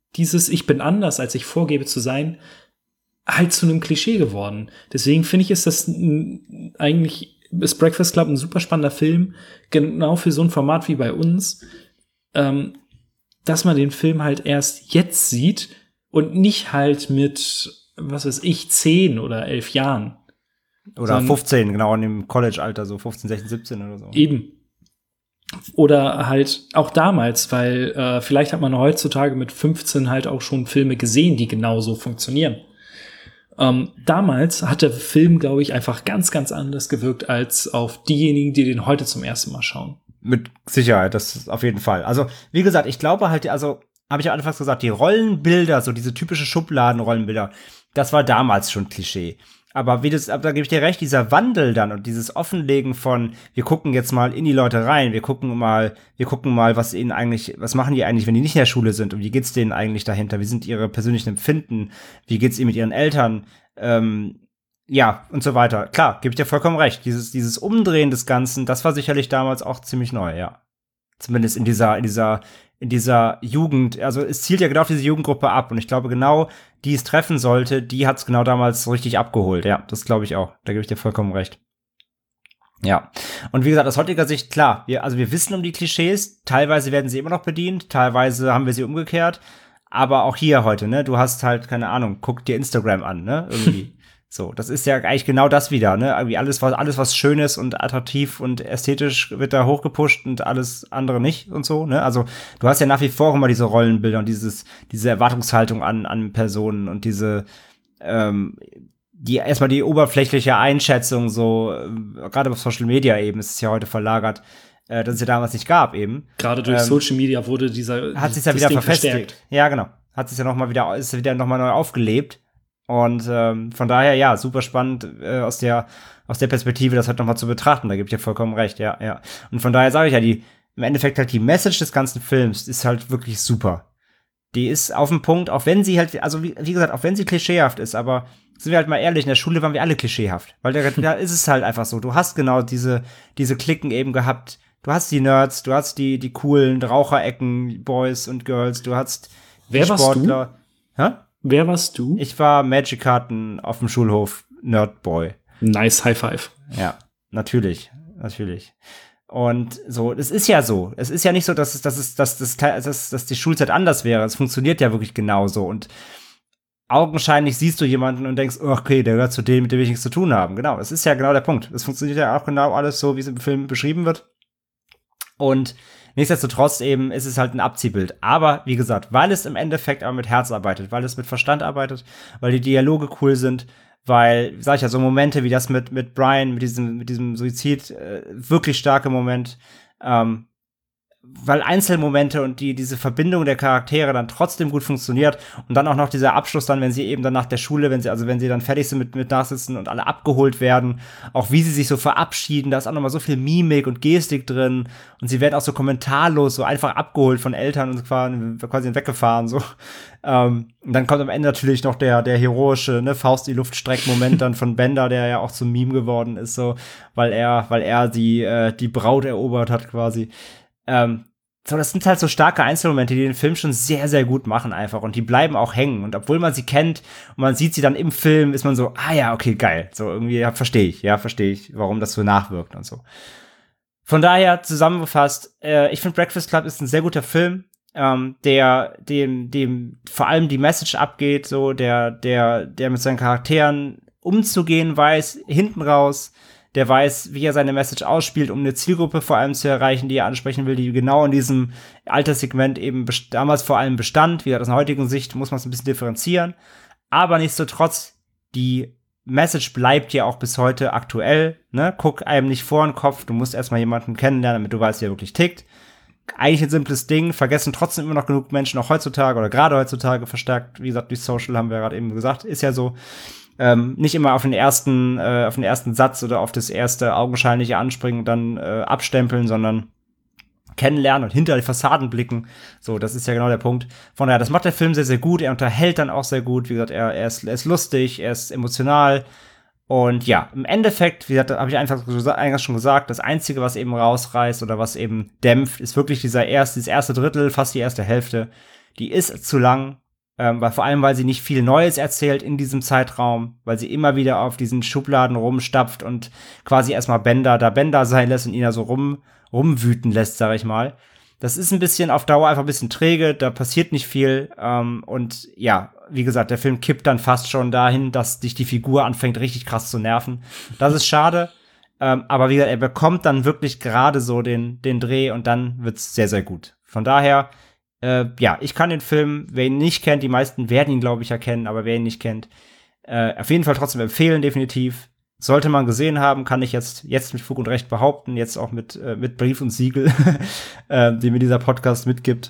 Speaker 2: dieses Ich bin anders, als ich vorgebe zu sein, halt zu einem Klischee geworden. Deswegen finde ich, ist Breakfast Club ein super spannender Film, genau für so ein Format wie bei uns, dass man den Film halt erst jetzt sieht und nicht halt mit, was weiß ich, 10 oder 11 Jahren.
Speaker 3: Oder 15, genau, in dem College-Alter, so 15, 16, 17 oder so.
Speaker 2: Eben. Oder halt auch damals, weil vielleicht hat man heutzutage mit 15 halt auch schon Filme gesehen, die genauso funktionieren. Damals hat der Film, glaube ich, einfach ganz, ganz anders gewirkt als auf diejenigen, die den heute zum ersten Mal schauen.
Speaker 3: Mit Sicherheit, das ist auf jeden Fall. Also, wie gesagt, ich glaube halt, also, habe ich ja anfangs gesagt, die Rollenbilder, so diese typische Schubladen-Rollenbilder, das war damals schon Klischee. Aber da gebe ich dir recht, dieser Wandel dann und dieses Offenlegen von, wir gucken jetzt mal in die Leute rein, wir gucken mal, was machen die eigentlich, wenn die nicht in der Schule sind und wie geht's denen eigentlich dahinter, wie sind ihre persönlichen Empfinden, wie geht's ihnen mit ihren Eltern, ja, und so weiter. Klar, gebe ich dir vollkommen recht, dieses Umdrehen des Ganzen, das war sicherlich damals auch ziemlich neu, ja. Zumindest in dieser Jugend, also es zielt ja genau auf diese Jugendgruppe ab und ich glaube genau, die es treffen sollte, die hat es genau damals so richtig abgeholt, ja, das glaube ich auch, da gebe ich dir vollkommen recht. Ja, und wie gesagt, aus heutiger Sicht, klar, wir wissen um die Klischees, teilweise werden sie immer noch bedient, teilweise haben wir sie umgekehrt, aber auch hier heute, ne, du hast halt, keine Ahnung, guck dir Instagram an, ne, irgendwie. So, das ist ja eigentlich genau das wieder, ne? Irgendwie alles, was schön ist und attraktiv und ästhetisch wird da hochgepusht und alles andere nicht und so, ne? Also, du hast ja nach wie vor immer diese Rollenbilder und diese Erwartungshaltung an Personen und erstmal die oberflächliche Einschätzung, so, gerade auf Social Media eben, ist es ja heute verlagert, dass es ja damals nicht gab eben.
Speaker 2: Gerade durch Social Media wurde
Speaker 3: hat sich ja wieder
Speaker 2: Ding
Speaker 3: verfestigt.
Speaker 2: verstärkt.
Speaker 3: Ja, genau. Ist wieder nochmal neu aufgelebt. Und von daher, ja, super spannend aus der Perspektive, das halt nochmal zu betrachten. Da gebe ich dir vollkommen recht, ja. Und von daher sage ich ja, im Endeffekt halt die Message des ganzen Films ist halt wirklich super. Die ist auf dem Punkt, auch wenn sie halt, also wie gesagt, auch wenn sie klischeehaft ist, aber sind wir halt mal ehrlich, in der Schule waren wir alle klischeehaft. Weil da ist es halt einfach so. Du hast genau diese Klicken eben gehabt. Du hast die Nerds, du hast die coolen Raucherecken, Boys und Girls, du hast die Sportler. Hä?
Speaker 2: Wer warst du?
Speaker 3: Ich war Magic-Karten auf dem Schulhof Nerdboy.
Speaker 2: Nice, High Five.
Speaker 3: Ja, natürlich. Und so, es ist ja so. Es ist ja nicht so, dass die Schulzeit anders wäre. Es funktioniert ja wirklich genauso. Und augenscheinlich siehst du jemanden und denkst, oh, okay, der gehört zu dem, mit dem ich nichts zu tun haben. Genau, es ist ja genau der Punkt. Es funktioniert ja auch genau alles so, wie es im Film beschrieben wird. Und nichtsdestotrotz eben ist es halt ein Abziehbild. Aber, wie gesagt, weil es im Endeffekt aber mit Herz arbeitet, weil es mit Verstand arbeitet, weil die Dialoge cool sind, weil, sag ich ja, so Momente wie das mit Brian, mit diesem Suizid, wirklich starke Moment, weil Einzelmomente und diese Verbindung der Charaktere dann trotzdem gut funktioniert und dann auch noch dieser Abschluss dann, wenn sie eben dann nach der Schule, wenn sie dann fertig sind mit Nachsitzen und alle abgeholt werden, auch wie sie sich so verabschieden, da ist auch noch mal so viel Mimik und Gestik drin und sie werden auch so kommentarlos so einfach abgeholt von Eltern und quasi weggefahren, so. Und dann kommt am Ende natürlich noch der heroische, ne, Faust in die Luft streckt Moment dann von Bender, der ja auch zum Meme geworden ist, so, weil er die Braut erobert hat quasi. So, das sind halt so starke Einzelmomente, die den Film schon sehr, sehr gut machen einfach und die bleiben auch hängen und obwohl man sie kennt und man sieht sie dann im Film, ist man so, ja, okay, geil, so irgendwie, verstehe ich, warum das so nachwirkt und so. Von daher zusammengefasst, ich finde Breakfast Club ist ein sehr guter Film, dem vor allem die Message abgeht, so, der mit seinen Charakteren umzugehen weiß, hinten raus, der weiß, wie er seine Message ausspielt, um eine Zielgruppe vor allem zu erreichen, die er ansprechen will, die genau in diesem Alterssegment eben damals vor allem bestand. Wie gesagt, aus einer heutigen Sicht muss man es ein bisschen differenzieren. Aber nichtsdestotrotz, die Message bleibt ja auch bis heute aktuell. Ne? Guck einem nicht vor den Kopf, du musst erstmal jemanden kennenlernen, damit du weißt, wie er wirklich tickt. Eigentlich ein simples Ding, vergessen trotzdem immer noch genug Menschen, auch heutzutage oder gerade heutzutage verstärkt, wie gesagt, durch Social haben wir gerade eben gesagt, ist ja so. Nicht immer auf den ersten Satz oder auf das erste augenscheinliche Anspringen dann abstempeln, sondern kennenlernen und hinter die Fassaden blicken. So, das ist ja genau der Punkt. Von daher, das macht der Film sehr, sehr gut. Er unterhält dann auch sehr gut. Wie gesagt, er ist lustig, er ist emotional. Und ja, im Endeffekt, wie gesagt, habe ich eingangs schon gesagt, das Einzige, was eben rausreißt oder was eben dämpft, ist wirklich dieses erste Drittel, fast die erste Hälfte. Die ist zu lang, vor allem, weil sie nicht viel Neues erzählt in diesem Zeitraum, weil sie immer wieder auf diesen Schubladen rumstapft und quasi erstmal Bender sein lässt und ihn da so rumwüten lässt, sag ich mal. Das ist ein bisschen auf Dauer einfach ein bisschen träge, da passiert nicht viel. Und ja, wie gesagt, der Film kippt dann fast schon dahin, dass dich die Figur anfängt richtig krass zu nerven. Das ist schade. Aber wie gesagt, er bekommt dann wirklich gerade so den Dreh und dann wird's sehr, sehr gut. Von daher, ja, ich kann den Film, wer ihn nicht kennt, die meisten werden ihn, glaube ich, erkennen, aber wer ihn nicht kennt, auf jeden Fall trotzdem empfehlen, definitiv. Sollte man gesehen haben, kann ich jetzt mit Fug und Recht behaupten, jetzt auch mit Brief und Siegel, die mir dieser Podcast mitgibt.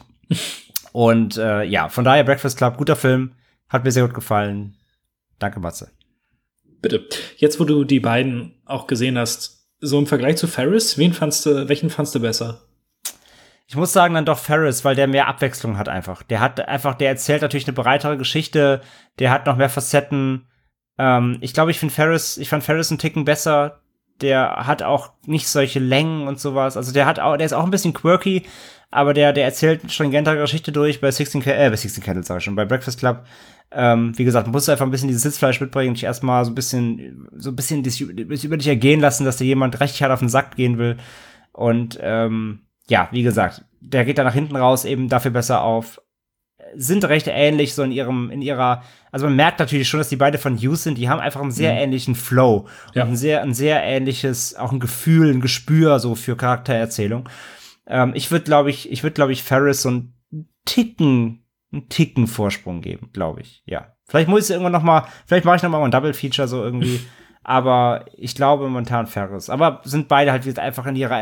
Speaker 3: Und ja, von daher Breakfast Club, guter Film, hat mir sehr gut gefallen. Danke, Matze.
Speaker 2: Bitte. Jetzt, wo du die beiden auch gesehen hast, so im Vergleich zu Ferris, welchen fandst du besser?
Speaker 3: Ich muss sagen, dann doch Ferris, weil der mehr Abwechslung hat einfach. Der erzählt natürlich eine breitere Geschichte, der hat noch mehr Facetten. Ich glaube, ich fand Ferris einen Ticken besser. Der hat auch nicht solche Längen und sowas. Also der ist auch ein bisschen quirky, aber der erzählt eine stringentere Geschichte durch bei 16 Candles, sag ich schon, bei Breakfast Club. Wie gesagt, man muss einfach ein bisschen dieses Sitzfleisch mitbringen und dich erstmal so ein bisschen das über dich ergehen lassen, dass dir jemand richtig hart auf den Sack gehen will. Und ja, wie gesagt, der geht da nach hinten raus eben dafür besser auf. Sind recht ähnlich so in ihrer, also man merkt natürlich schon, dass die beide von Hughes sind, die haben einfach einen sehr ähnlichen Flow. Ja. Und ein sehr ähnliches, auch ein Gefühl, ein Gespür so für Charaktererzählung. Ich würde, glaube ich, Ferris so einen Ticken Vorsprung geben, glaube ich, ja. Vielleicht mache ich noch mal ein Double-Feature so irgendwie, aber ich glaube momentan Ferris. Aber sind beide halt wieder einfach in ihrer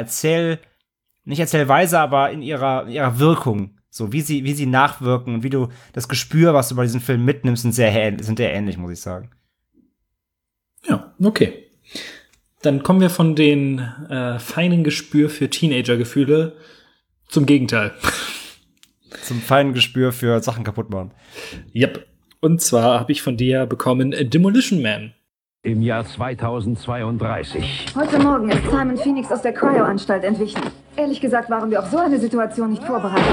Speaker 3: nicht Erzählweise, aber in ihrer Wirkung, so wie sie nachwirken und wie du das Gespür, was du bei diesem Film mitnimmst, sind sehr ähnlich, muss ich sagen.
Speaker 2: Ja, okay. Dann kommen wir von den feinen Gespür für Teenager-Gefühle zum Gegenteil.
Speaker 3: Zum feinen Gespür für Sachen kaputt machen.
Speaker 2: Yep. Und zwar habe ich von dir bekommen Demolition Man.
Speaker 8: Im Jahr 2032.
Speaker 9: Heute Morgen ist Simon Phoenix aus der Cryo-Anstalt entwichen. Ehrlich gesagt waren wir auf so eine Situation nicht vorbereitet.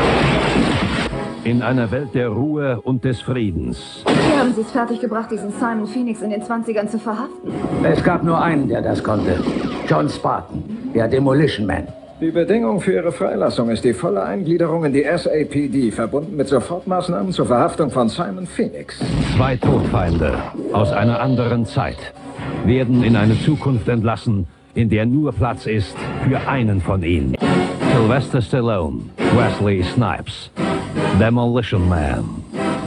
Speaker 8: In einer Welt der Ruhe und des Friedens.
Speaker 9: Wie haben Sie es fertiggebracht, diesen Simon Phoenix in den 20ern zu verhaften?
Speaker 10: Es gab nur einen, der das konnte. John Spartan, der Demolition Man.
Speaker 11: Die Bedingung für Ihre Freilassung ist die volle Eingliederung in die SAPD, verbunden mit Sofortmaßnahmen zur Verhaftung von Simon Phoenix.
Speaker 8: Zwei Todfeinde aus einer anderen Zeit werden in eine Zukunft entlassen, in der nur Platz ist für einen von ihnen. Sylvester Stallone, Wesley Snipes, Demolition Man.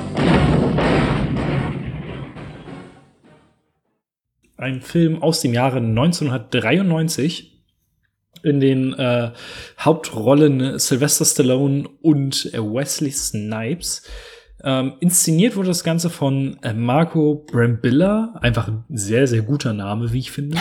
Speaker 2: Ein Film aus dem Jahre 1993. In den Hauptrollen Sylvester Stallone und Wesley Snipes. Inszeniert wurde das Ganze von Marco Brambilla. Einfach ein sehr, sehr guter Name, wie ich finde.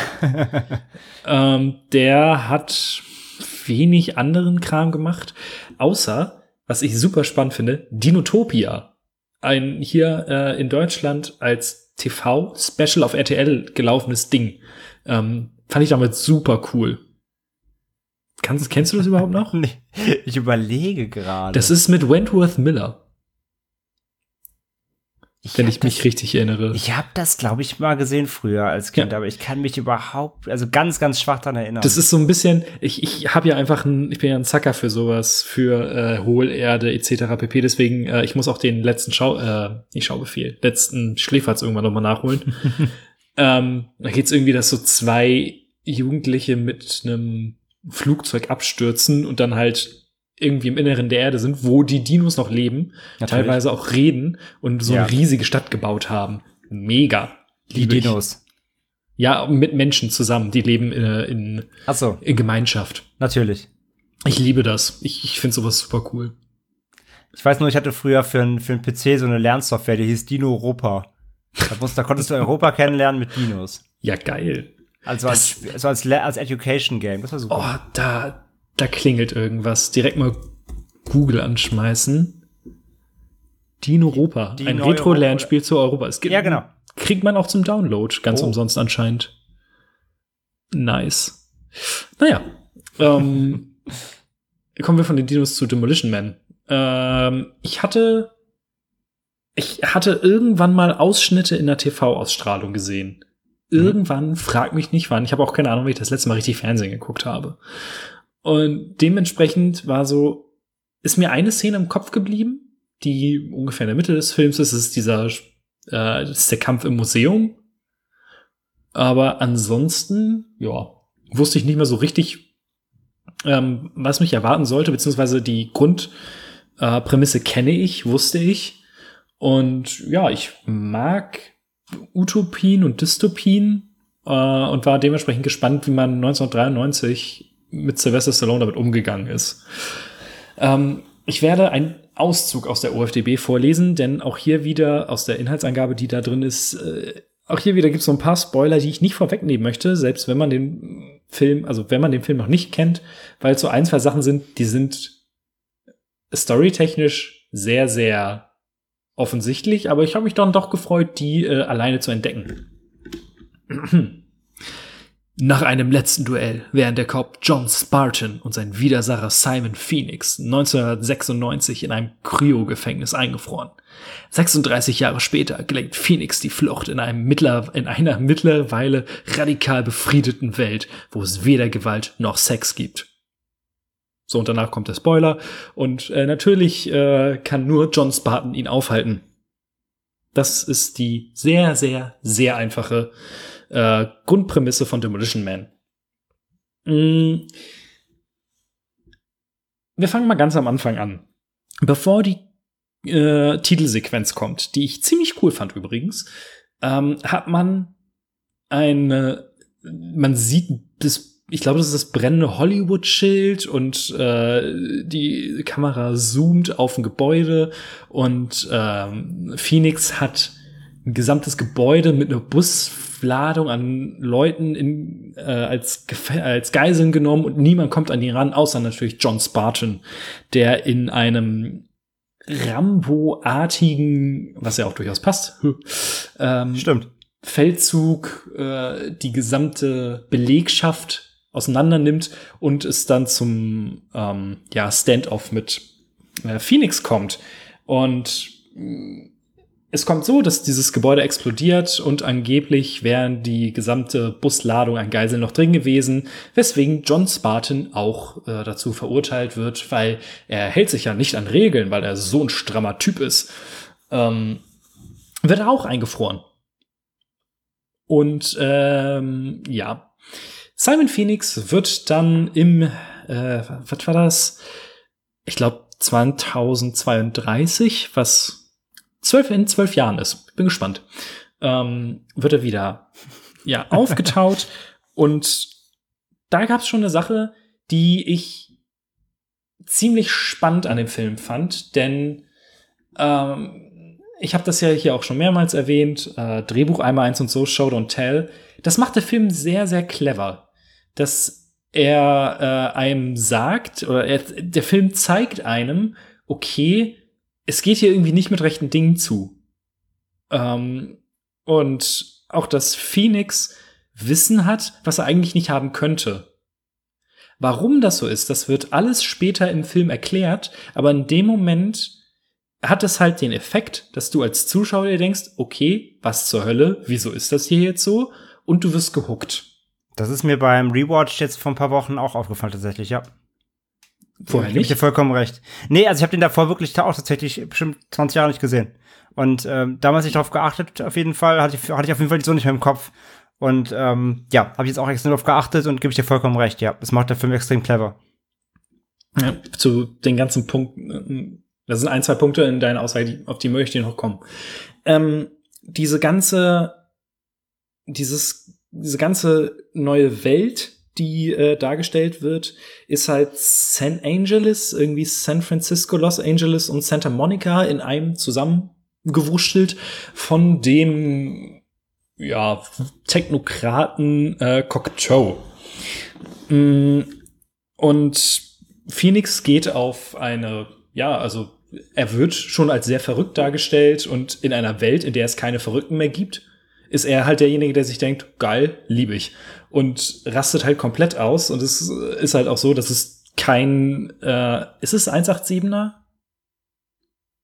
Speaker 2: Der hat wenig anderen Kram gemacht, außer, was ich super spannend finde, Dinotopia. Ein hier in Deutschland als TV-Special auf RTL gelaufenes Ding. Fand ich damals super cool. Kennst du das überhaupt noch?
Speaker 3: Nee, ich überlege gerade.
Speaker 2: Das ist mit Wentworth Miller. Wenn ich mich richtig erinnere.
Speaker 3: Ich habe das, glaube ich, mal gesehen früher als Kind, aber ich kann mich also ganz, ganz schwach daran erinnern.
Speaker 2: Das ist so ein bisschen, ich bin ja ein Sucker für sowas, für Hohlerde etc. pp. Deswegen, ich muss auch den letzten letzten Schläferz irgendwann nochmal nachholen. Da geht's irgendwie, dass so zwei Jugendliche mit einem Flugzeug abstürzen und dann halt irgendwie im Inneren der Erde sind, wo die Dinos noch leben, teilweise auch reden und so eine riesige Stadt gebaut haben. Mega.
Speaker 3: Die Dinos.
Speaker 2: Ja, mit Menschen zusammen, die leben in Gemeinschaft.
Speaker 3: Natürlich.
Speaker 2: Ich liebe das. Ich finde sowas super cool.
Speaker 3: Ich weiß nur, ich hatte früher für einen PC so eine Lernsoftware, die hieß Dino Europa. Da konntest du Europa kennenlernen mit Dinos.
Speaker 2: Ja, geil.
Speaker 3: Also als Education Game, das war super.
Speaker 2: Oh, da klingelt irgendwas. Direkt mal Google anschmeißen. Dino Europa, ein Retro-Lernspiel zu Europa.
Speaker 3: Ja, genau.
Speaker 2: Kriegt man auch zum Download, ganz umsonst anscheinend. Nice. Naja, kommen wir von den Dinos zu Demolition Man. Ich hatte irgendwann mal Ausschnitte in der TV-Ausstrahlung gesehen. Irgendwann, frag mich nicht wann. Ich habe auch keine Ahnung, wie ich das letzte Mal richtig Fernsehen geguckt habe. Und dementsprechend ist mir eine Szene im Kopf geblieben, die ungefähr in der Mitte des Films ist. Das ist das ist der Kampf im Museum. Aber ansonsten, wusste ich nicht mehr so richtig, was mich erwarten sollte, beziehungsweise die Grundprämisse wusste ich. Und ja, ich mag Utopien und Dystopien und war dementsprechend gespannt, wie man 1993 mit Sylvester Stallone damit umgegangen ist. Ich werde einen Auszug aus der OFDB vorlesen, denn auch hier wieder aus der Inhaltsangabe, die da drin ist, auch hier wieder gibt es so ein paar Spoiler, die ich nicht vorwegnehmen möchte, selbst wenn man den Film noch nicht kennt, weil es so 1, 2 Sachen sind, die sind storytechnisch sehr, sehr offensichtlich, aber ich habe mich dann doch gefreut, die alleine zu entdecken. Nach einem letzten Duell wären der Cop John Spartan und sein Widersacher Simon Phoenix 1996 in einem Kryogefängnis eingefroren. 36 Jahre später gelingt Phoenix die Flucht in einer mittlerweile radikal befriedeten Welt, wo es weder Gewalt noch Sex gibt. So, und danach kommt der Spoiler. Und natürlich kann nur John Spartan ihn aufhalten. Das ist die sehr, sehr, sehr einfache Grundprämisse von Demolition Man. Wir fangen mal ganz am Anfang an. Bevor die Titelsequenz kommt, die ich ziemlich cool fand übrigens, hat man man sieht ich glaube, das ist das brennende Hollywood-Schild und die Kamera zoomt auf ein Gebäude und Phoenix hat ein gesamtes Gebäude mit einer Busladung an Leuten als Geiseln genommen und niemand kommt an ihn ran, außer natürlich John Spartan, der in einem Rambo-artigen, was ja auch durchaus passt,
Speaker 3: stimmt, Feldzug
Speaker 2: die gesamte Belegschaft auseinander nimmt und es dann zum Standoff mit Phoenix kommt. Und es kommt so, dass dieses Gebäude explodiert und angeblich wären die gesamte Busladung an Geiseln noch drin gewesen, weswegen John Spartan auch dazu verurteilt wird, weil er hält sich ja nicht an Regeln, weil er so ein strammer Typ ist. Wird er auch eingefroren. Und Simon Phoenix wird dann im, was war das? Ich glaube 2032, was in 12 Jahren ist. Bin gespannt. Wird er wieder aufgetaut. Und da gab es schon eine Sache, die ich ziemlich spannend an dem Film fand, denn ich habe das ja hier auch schon mehrmals erwähnt, Drehbuch einmal 1 und so, Show Don't Tell. Das macht der Film sehr, sehr clever, dass er einem sagt, oder der Film zeigt einem, okay, es geht hier irgendwie nicht mit rechten Dingen zu. Und auch, dass Phoenix Wissen hat, was er eigentlich nicht haben könnte. Warum das so ist, das wird alles später im Film erklärt, aber in dem Moment hat es halt den Effekt, dass du als Zuschauer dir denkst, okay, was zur Hölle, wieso ist das hier jetzt so? Und du wirst gehuckt.
Speaker 3: Das ist mir beim Rewatch jetzt vor ein paar Wochen auch aufgefallen tatsächlich, ja.
Speaker 2: Vorher nicht?
Speaker 3: Ich hab dir vollkommen recht. Nee, also ich habe den davor wirklich auch tatsächlich bestimmt 20 Jahre nicht gesehen. Und damals nicht drauf geachtet, auf jeden Fall, hatte ich auf jeden Fall so nicht mehr im Kopf. Und habe ich jetzt auch extrem drauf geachtet und gebe ich dir vollkommen recht, ja. Das macht der Film extrem clever.
Speaker 2: Ja, zu den ganzen Punkten, das sind 1, 2 Punkte in deiner Aussage, auf die möchte ich noch kommen. Diese ganze neue Welt, die dargestellt wird, ist halt San Angeles, irgendwie San Francisco, Los Angeles und Santa Monica in einem zusammengewurschtelt von dem Technokraten Cocteau. Und Phoenix geht auf eine, er wird schon als sehr verrückt dargestellt und in einer Welt, in der es keine Verrückten mehr gibt, ist er halt derjenige, der sich denkt, geil, liebe ich. Und rastet halt komplett aus. Und es ist halt auch so, dass es kein, ist es 187er?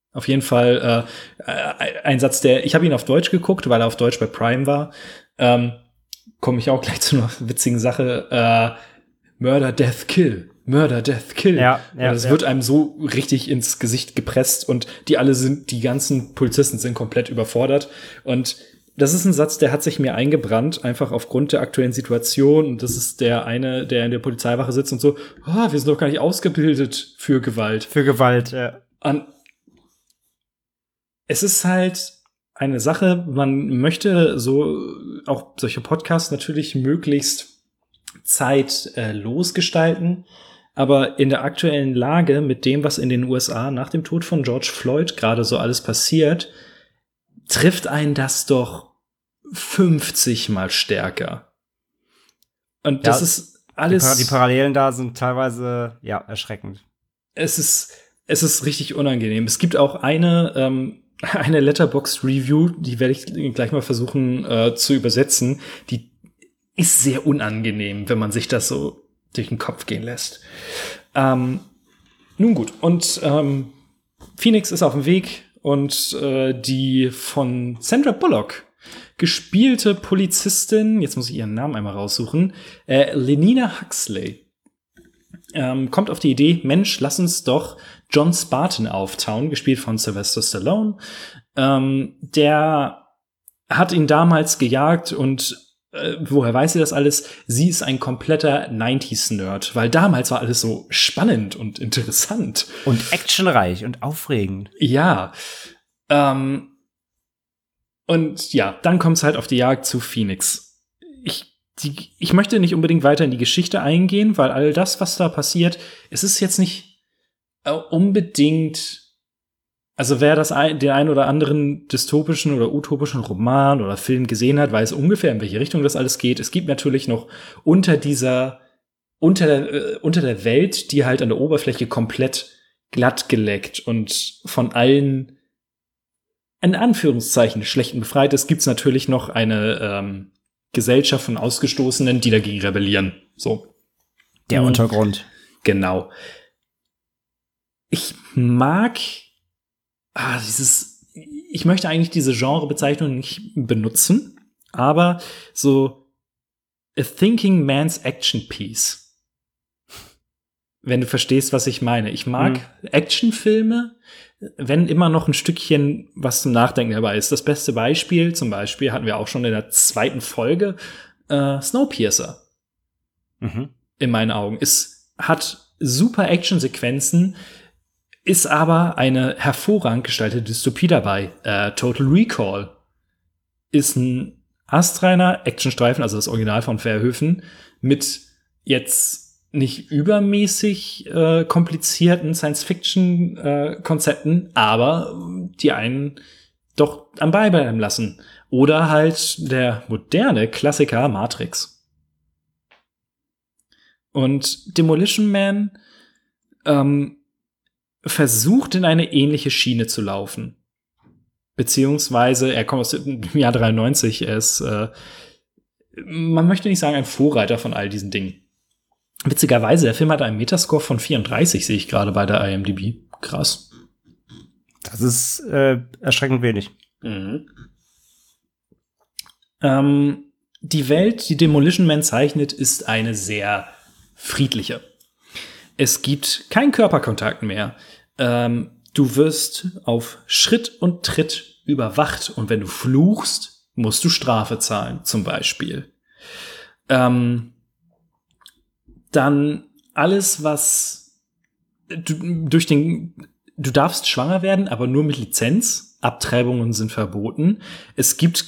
Speaker 2: Auf jeden Fall ein Satz, ich habe ihn auf Deutsch geguckt, weil er auf Deutsch bei Prime war. Komme ich auch gleich zu einer witzigen Sache. Murder, Death, Kill. Murder, Death, Kill.
Speaker 3: Ja,
Speaker 2: das wird einem so richtig ins Gesicht gepresst und die ganzen Polizisten sind komplett überfordert. Und das ist ein Satz, der hat sich mir eingebrannt, einfach aufgrund der aktuellen Situation. Und das ist der eine, der in der Polizeiwache sitzt und so, wir sind doch gar nicht ausgebildet für Gewalt.
Speaker 3: Für Gewalt, ja.
Speaker 2: Und es ist halt eine Sache, man möchte so auch solche Podcasts natürlich möglichst zeitlos gestalten. Aber in der aktuellen Lage mit dem, was in den USA nach dem Tod von George Floyd gerade so alles passiert, trifft einen das doch 50 mal stärker. Und das ist alles.
Speaker 3: Die Parallelen da sind teilweise, erschreckend.
Speaker 2: Es ist richtig unangenehm. Es gibt auch eine Letterboxd-Review, die werde ich gleich mal versuchen zu übersetzen. Die ist sehr unangenehm, wenn man sich das so durch den Kopf gehen lässt. Nun gut, und Phoenix ist auf dem Weg und die von Sandra Bullock gespielte Polizistin, jetzt muss ich ihren Namen einmal raussuchen, Lenina Huxley, kommt auf die Idee, Mensch, lass uns doch John Spartan auftauen, gespielt von Sylvester Stallone. Der hat ihn damals gejagt und woher weiß sie das alles? Sie ist ein kompletter 90s-Nerd, weil damals war alles so spannend und interessant.
Speaker 3: Und actionreich und aufregend.
Speaker 2: Ja. Und ja, dann kommt es halt auf die Jagd zu Phoenix. Ich möchte nicht unbedingt weiter in die Geschichte eingehen, weil all das, was da passiert, es ist jetzt nicht unbedingt. Also wer den einen oder anderen dystopischen oder utopischen Roman oder Film gesehen hat, weiß ungefähr, in welche Richtung das alles geht. Es gibt natürlich noch unter der Welt, die halt an der Oberfläche komplett glatt geleckt und von allen, in Anführungszeichen, Schlechten befreit ist, gibt's natürlich noch eine Gesellschaft von Ausgestoßenen, die dagegen rebellieren. So.
Speaker 3: Der Untergrund.
Speaker 2: Genau. Ich mag ich möchte eigentlich diese Genrebezeichnung nicht benutzen, aber so a thinking man's action piece. Wenn du verstehst, was ich meine. Ich mag Actionfilme, wenn immer noch ein Stückchen was zum Nachdenken dabei ist. Das beste Beispiel, zum Beispiel, hatten wir auch schon in der 2. Folge, Snowpiercer. In meinen Augen. Es hat super Actionsequenzen, ist aber eine hervorragend gestaltete Dystopie dabei. Total Recall ist ein astreiner Actionstreifen, also das Original von Verhoeven, mit jetzt nicht übermäßig komplizierten Science-Fiction-Konzepten, aber die einen doch am Ball bleiben lassen. Oder halt der moderne Klassiker Matrix. Und Demolition Man versucht in eine ähnliche Schiene zu laufen. Beziehungsweise, er kommt aus dem Jahr 93, er ist, man möchte nicht sagen, ein Vorreiter von all diesen Dingen. Witzigerweise, der Film hat einen Metascore von 34, sehe ich gerade bei der IMDb. Krass.
Speaker 3: Das ist erschreckend wenig.
Speaker 2: Die Welt, die Demolition Man zeichnet, ist eine sehr friedliche. Es gibt keinen Körperkontakt mehr. Du wirst auf Schritt und Tritt überwacht und wenn du fluchst, musst du Strafe zahlen, zum Beispiel. Dann alles, was du darfst schwanger werden, aber nur mit Lizenz. Abtreibungen sind verboten. Es gibt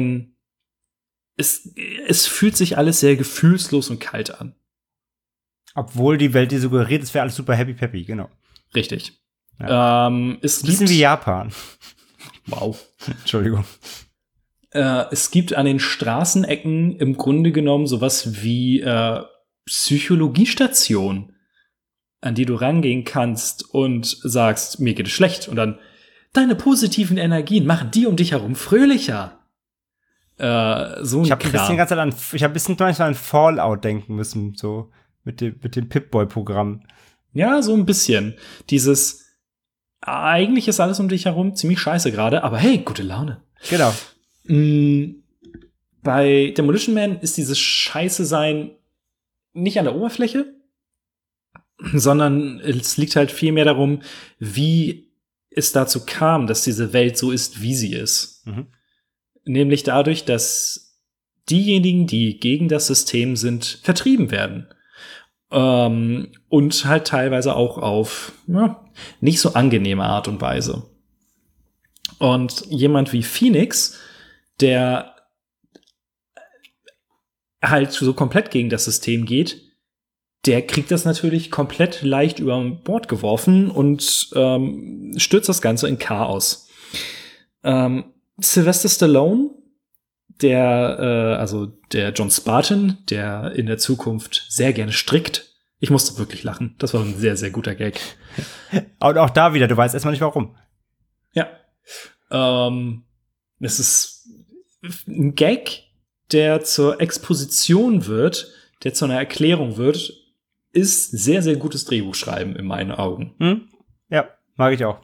Speaker 2: es fühlt sich alles sehr gefühlslos und kalt an.
Speaker 3: Obwohl die Welt dir suggeriert, es wäre alles super happy-peppy, genau.
Speaker 2: Richtig.
Speaker 3: Ja. Bisschen wie Japan.
Speaker 2: Wow.
Speaker 3: Entschuldigung.
Speaker 2: Es gibt an den Straßenecken im Grunde genommen sowas wie Psychologiestationen, an die du rangehen kannst und sagst, mir geht es schlecht. Und dann, deine positiven Energien machen die um dich herum fröhlicher. So ein
Speaker 3: Ich habe ein bisschen an Fallout denken müssen, so mit dem Pip-Boy-Programm.
Speaker 2: Ja, so ein bisschen. Dieses eigentlich ist alles um dich herum ziemlich scheiße gerade, aber hey, gute Laune.
Speaker 3: Genau.
Speaker 2: Bei Demolition Man ist dieses Scheiße-Sein nicht an der Oberfläche, sondern es liegt halt viel mehr darum, wie es dazu kam, dass diese Welt so ist, wie sie ist. Nämlich dadurch, dass diejenigen, die gegen das System sind, vertrieben werden. Und halt teilweise auch auf nicht so angenehme Art und Weise. Und jemand wie Phoenix, der halt so komplett gegen das System geht, der kriegt das natürlich komplett leicht über Bord geworfen und stürzt das Ganze in Chaos. Sylvester Stallone, der John Spartan, der in der Zukunft sehr gerne strickt. Ich musste wirklich lachen. Das war ein sehr, sehr guter Gag.
Speaker 3: Und auch da wieder, du weißt erstmal nicht warum.
Speaker 2: Ja. Es ist ein Gag, der zur Exposition wird, der zu einer Erklärung wird, ist sehr, sehr gutes Drehbuchschreiben in meinen Augen.
Speaker 3: Ja, mag ich auch.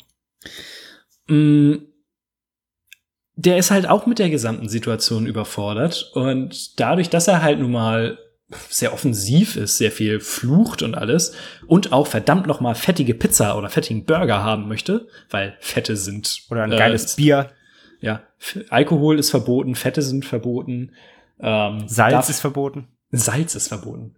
Speaker 2: Der ist halt auch mit der gesamten Situation überfordert und dadurch, dass er halt nun mal sehr offensiv ist, sehr viel flucht und alles und auch verdammt noch mal fettige Pizza oder fettigen Burger haben möchte, weil Fette sind
Speaker 3: oder ein geiles Bier.
Speaker 2: Ja, Alkohol ist verboten, Fette sind verboten.
Speaker 3: Salz ist verboten.
Speaker 2: Salz ist verboten.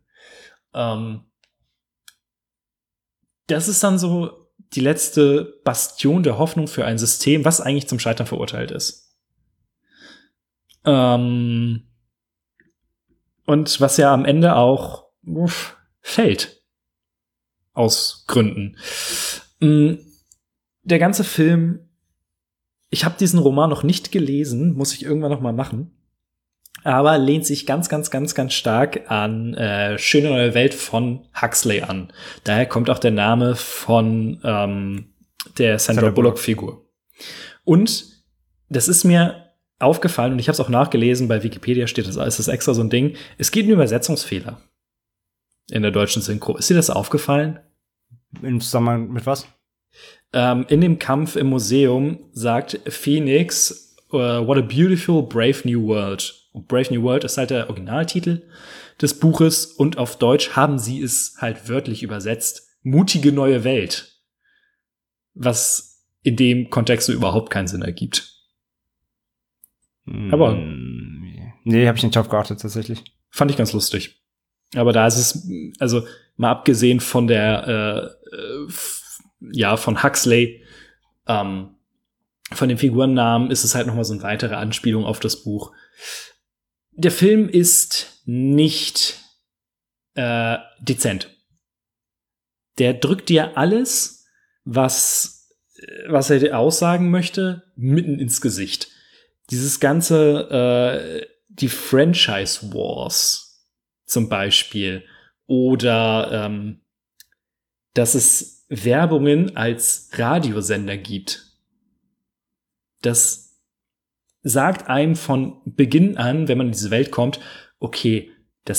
Speaker 2: Das ist dann so die letzte Bastion der Hoffnung für ein System, was eigentlich zum Scheitern verurteilt ist. Und was ja am Ende auch fällt. Aus Gründen. Der ganze Film, ich habe diesen Roman noch nicht gelesen, muss ich irgendwann noch mal machen. Aber lehnt sich ganz, ganz, ganz, ganz stark an Schöne neue Welt von Huxley an. Daher kommt auch der Name von der Sandra Bullock-Figur. Und das ist mir aufgefallen, und ich habe es auch nachgelesen, bei Wikipedia steht das, ist das extra so ein Ding. Es gibt einen Übersetzungsfehler in der deutschen Synchro. Ist dir das aufgefallen?
Speaker 3: Im Zusammenhang mit was?
Speaker 2: In dem Kampf im Museum sagt Phoenix, what a beautiful, brave new world. Und Brave New World ist halt der Originaltitel des Buches und auf Deutsch haben sie es halt wörtlich übersetzt. Mutige neue Welt. Was in dem Kontext so überhaupt keinen Sinn ergibt. Aber
Speaker 3: nee, habe ich nicht drauf geachtet, tatsächlich.
Speaker 2: Fand ich ganz lustig. Aber da ist es, also mal abgesehen von der von Huxley, von den Figurennamen ist es halt noch mal so eine weitere Anspielung auf das Buch. Der Film ist nicht dezent. Der drückt dir alles, was er dir aussagen möchte, mitten ins Gesicht. Dieses ganze, die Franchise Wars zum Beispiel oder dass es Werbungen als Radiosender gibt. Das sagt einem von Beginn an, wenn man in diese Welt kommt, okay,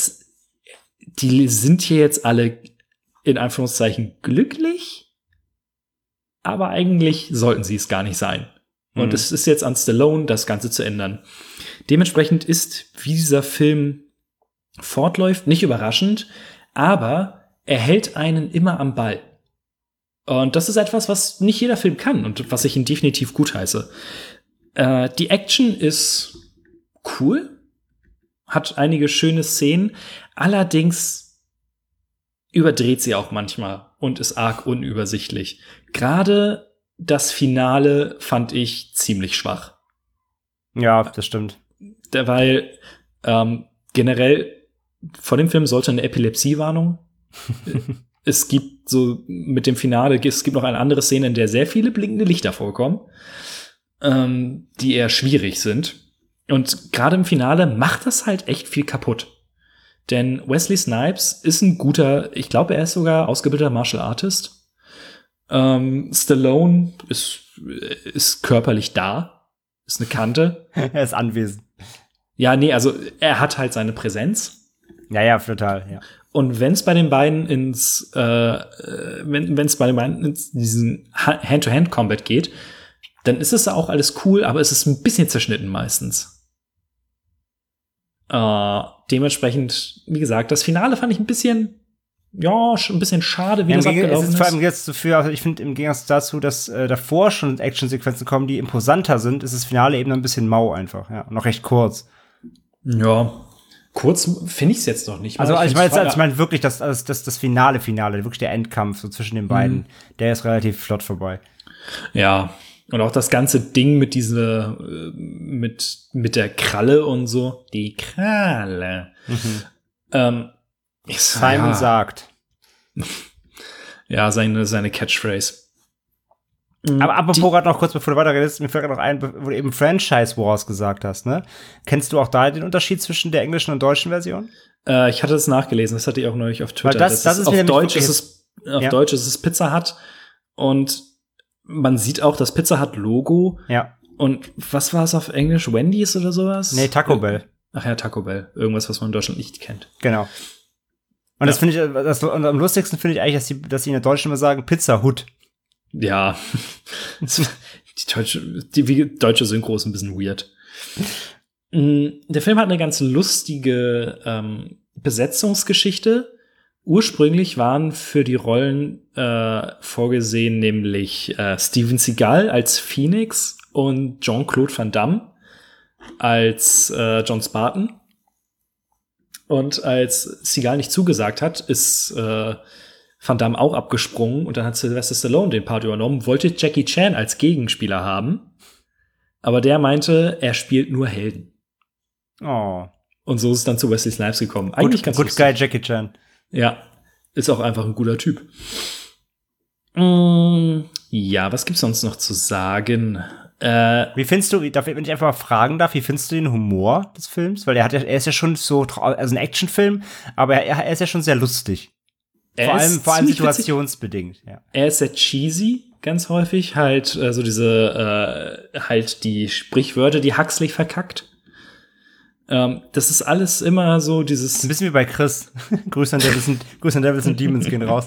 Speaker 2: die sind hier jetzt alle in Anführungszeichen glücklich, aber eigentlich sollten sie es gar nicht sein. Und es ist jetzt an Stallone, das Ganze zu ändern. Dementsprechend ist, wie dieser Film fortläuft, nicht überraschend, aber er hält einen immer am Ball. Und das ist etwas, was nicht jeder Film kann und was ich ihn definitiv gutheiße. Die Action ist cool, hat einige schöne Szenen, allerdings überdreht sie auch manchmal und ist arg unübersichtlich. Gerade das Finale fand ich ziemlich schwach.
Speaker 3: Ja, das stimmt.
Speaker 2: Weil generell vor dem Film sollte eine Epilepsiewarnung. Es gibt so mit dem Finale, es gibt noch eine andere Szene, in der sehr viele blinkende Lichter vorkommen, die eher schwierig sind. Und gerade im Finale macht das halt echt viel kaputt. Denn Wesley Snipes ist ein guter, ich glaube, er ist sogar ausgebildeter Martial Artist. Stallone ist körperlich da, ist eine Kante.
Speaker 3: Er ist anwesend.
Speaker 2: Ja, nee, also er hat halt seine Präsenz.
Speaker 3: Ja, total, ja.
Speaker 2: Und wenn es bei den beiden in diesen Hand-to-Hand-Combat geht, dann ist es auch alles cool, aber es ist ein bisschen zerschnitten meistens. Dementsprechend, wie gesagt, das Finale fand ich ein bisschen schade, wie das abgelaufen ist.
Speaker 3: Vor allem jetzt dafür, also ich finde im Gegensatz dazu, dass davor schon Actionsequenzen kommen, die imposanter sind, ist das Finale eben ein bisschen mau einfach, ja, noch recht kurz.
Speaker 2: Ja, kurz finde ich es jetzt noch nicht.
Speaker 3: Also ich meine wirklich das Finale, wirklich der Endkampf so zwischen den beiden, der ist relativ flott vorbei.
Speaker 2: Ja, und auch das ganze Ding mit mit der Kralle und so. Die Kralle.
Speaker 3: Simon sagt.
Speaker 2: Ja, seine Catchphrase.
Speaker 3: Aber apropos gerade noch kurz, bevor du weiterredest, mir fällt gerade noch ein, wo du eben Franchise Wars gesagt hast, ne? Kennst du auch da den Unterschied zwischen der englischen und deutschen Version?
Speaker 2: Ich hatte das nachgelesen, das hatte ich auch neulich auf Twitter.
Speaker 3: Das ist
Speaker 2: auf Deutsch ist es Pizza Hut und man sieht auch das Pizza Hut Logo. Ja. Und was war es auf Englisch? Wendy's oder sowas?
Speaker 3: Nee, Taco Bell.
Speaker 2: Ach ja, Taco Bell. Irgendwas, was man in Deutschland nicht kennt.
Speaker 3: Genau. Und das finde ich, und am lustigsten finde ich eigentlich, dass sie in der Deutschen immer sagen Pizza Hut.
Speaker 2: Ja. Die deutsche Synchro ist ein bisschen weird. Der Film hat eine ganz lustige Besetzungsgeschichte. Ursprünglich waren für die Rollen vorgesehen nämlich Steven Seagal als Phoenix und Jean-Claude Van Damme als John Spartan. Und als Seagal nicht zugesagt hat, ist Van Damme auch abgesprungen und dann hat Sylvester Stallone den Part übernommen, wollte Jackie Chan als Gegenspieler haben, aber der meinte, er spielt nur Helden.
Speaker 3: Oh.
Speaker 2: Und so ist es dann zu Wesley Snipes gekommen. Eigentlich ganz
Speaker 3: Good Guy Jackie Chan.
Speaker 2: Ja, ist auch einfach ein guter Typ. Ja, was gibt's sonst noch zu sagen?
Speaker 3: Wie findest du, wenn ich einfach mal fragen darf, wie findest du den Humor des Films? Weil er ist ja schon so, also ein Actionfilm, aber er ist ja schon sehr lustig. Vor allem situationsbedingt. Ja.
Speaker 2: Er ist sehr cheesy, ganz häufig. Halt so diese, halt die Sprichwörter, die Huxley verkackt. Das ist alles immer so dieses.
Speaker 3: Ein bisschen wie bei Chris. Grüße an Devils and Demons gehen raus.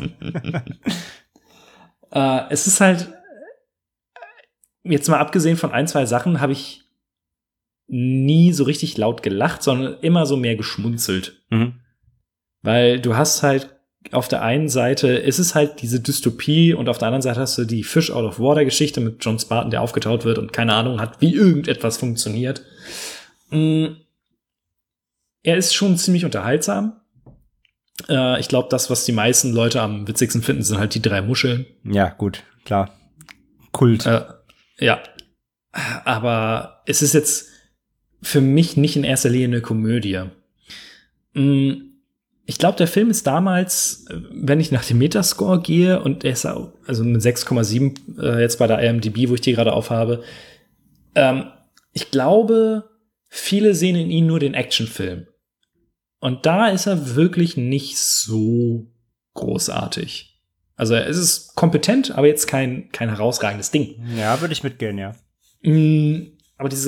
Speaker 2: Es ist halt, jetzt mal abgesehen von ein, zwei Sachen, habe ich nie so richtig laut gelacht, sondern immer so mehr geschmunzelt. Mhm. Weil du hast halt auf der einen Seite ist es halt diese Dystopie und auf der anderen Seite hast du die Fish Out of Water Geschichte mit John Spartan, der aufgetaut wird und keine Ahnung hat, wie irgendetwas funktioniert. Er ist schon ziemlich unterhaltsam. Ich glaube, das, was die meisten Leute am witzigsten finden, sind halt die 3 Muscheln.
Speaker 3: Ja, gut, klar. Kult.
Speaker 2: Ja. Aber es ist jetzt für mich nicht in erster Linie eine Komödie. Ich glaube, der Film ist damals, wenn ich nach dem Metascore gehe, und er ist auch, also mit 6,7 jetzt bei der IMDb, wo ich die gerade aufhabe, ich glaube, viele sehen in ihm nur den Actionfilm. Und da ist er wirklich nicht so großartig. Also es ist kompetent, aber jetzt kein herausragendes Ding.
Speaker 3: Ja, würde ich mitgehen, ja.
Speaker 2: Aber diese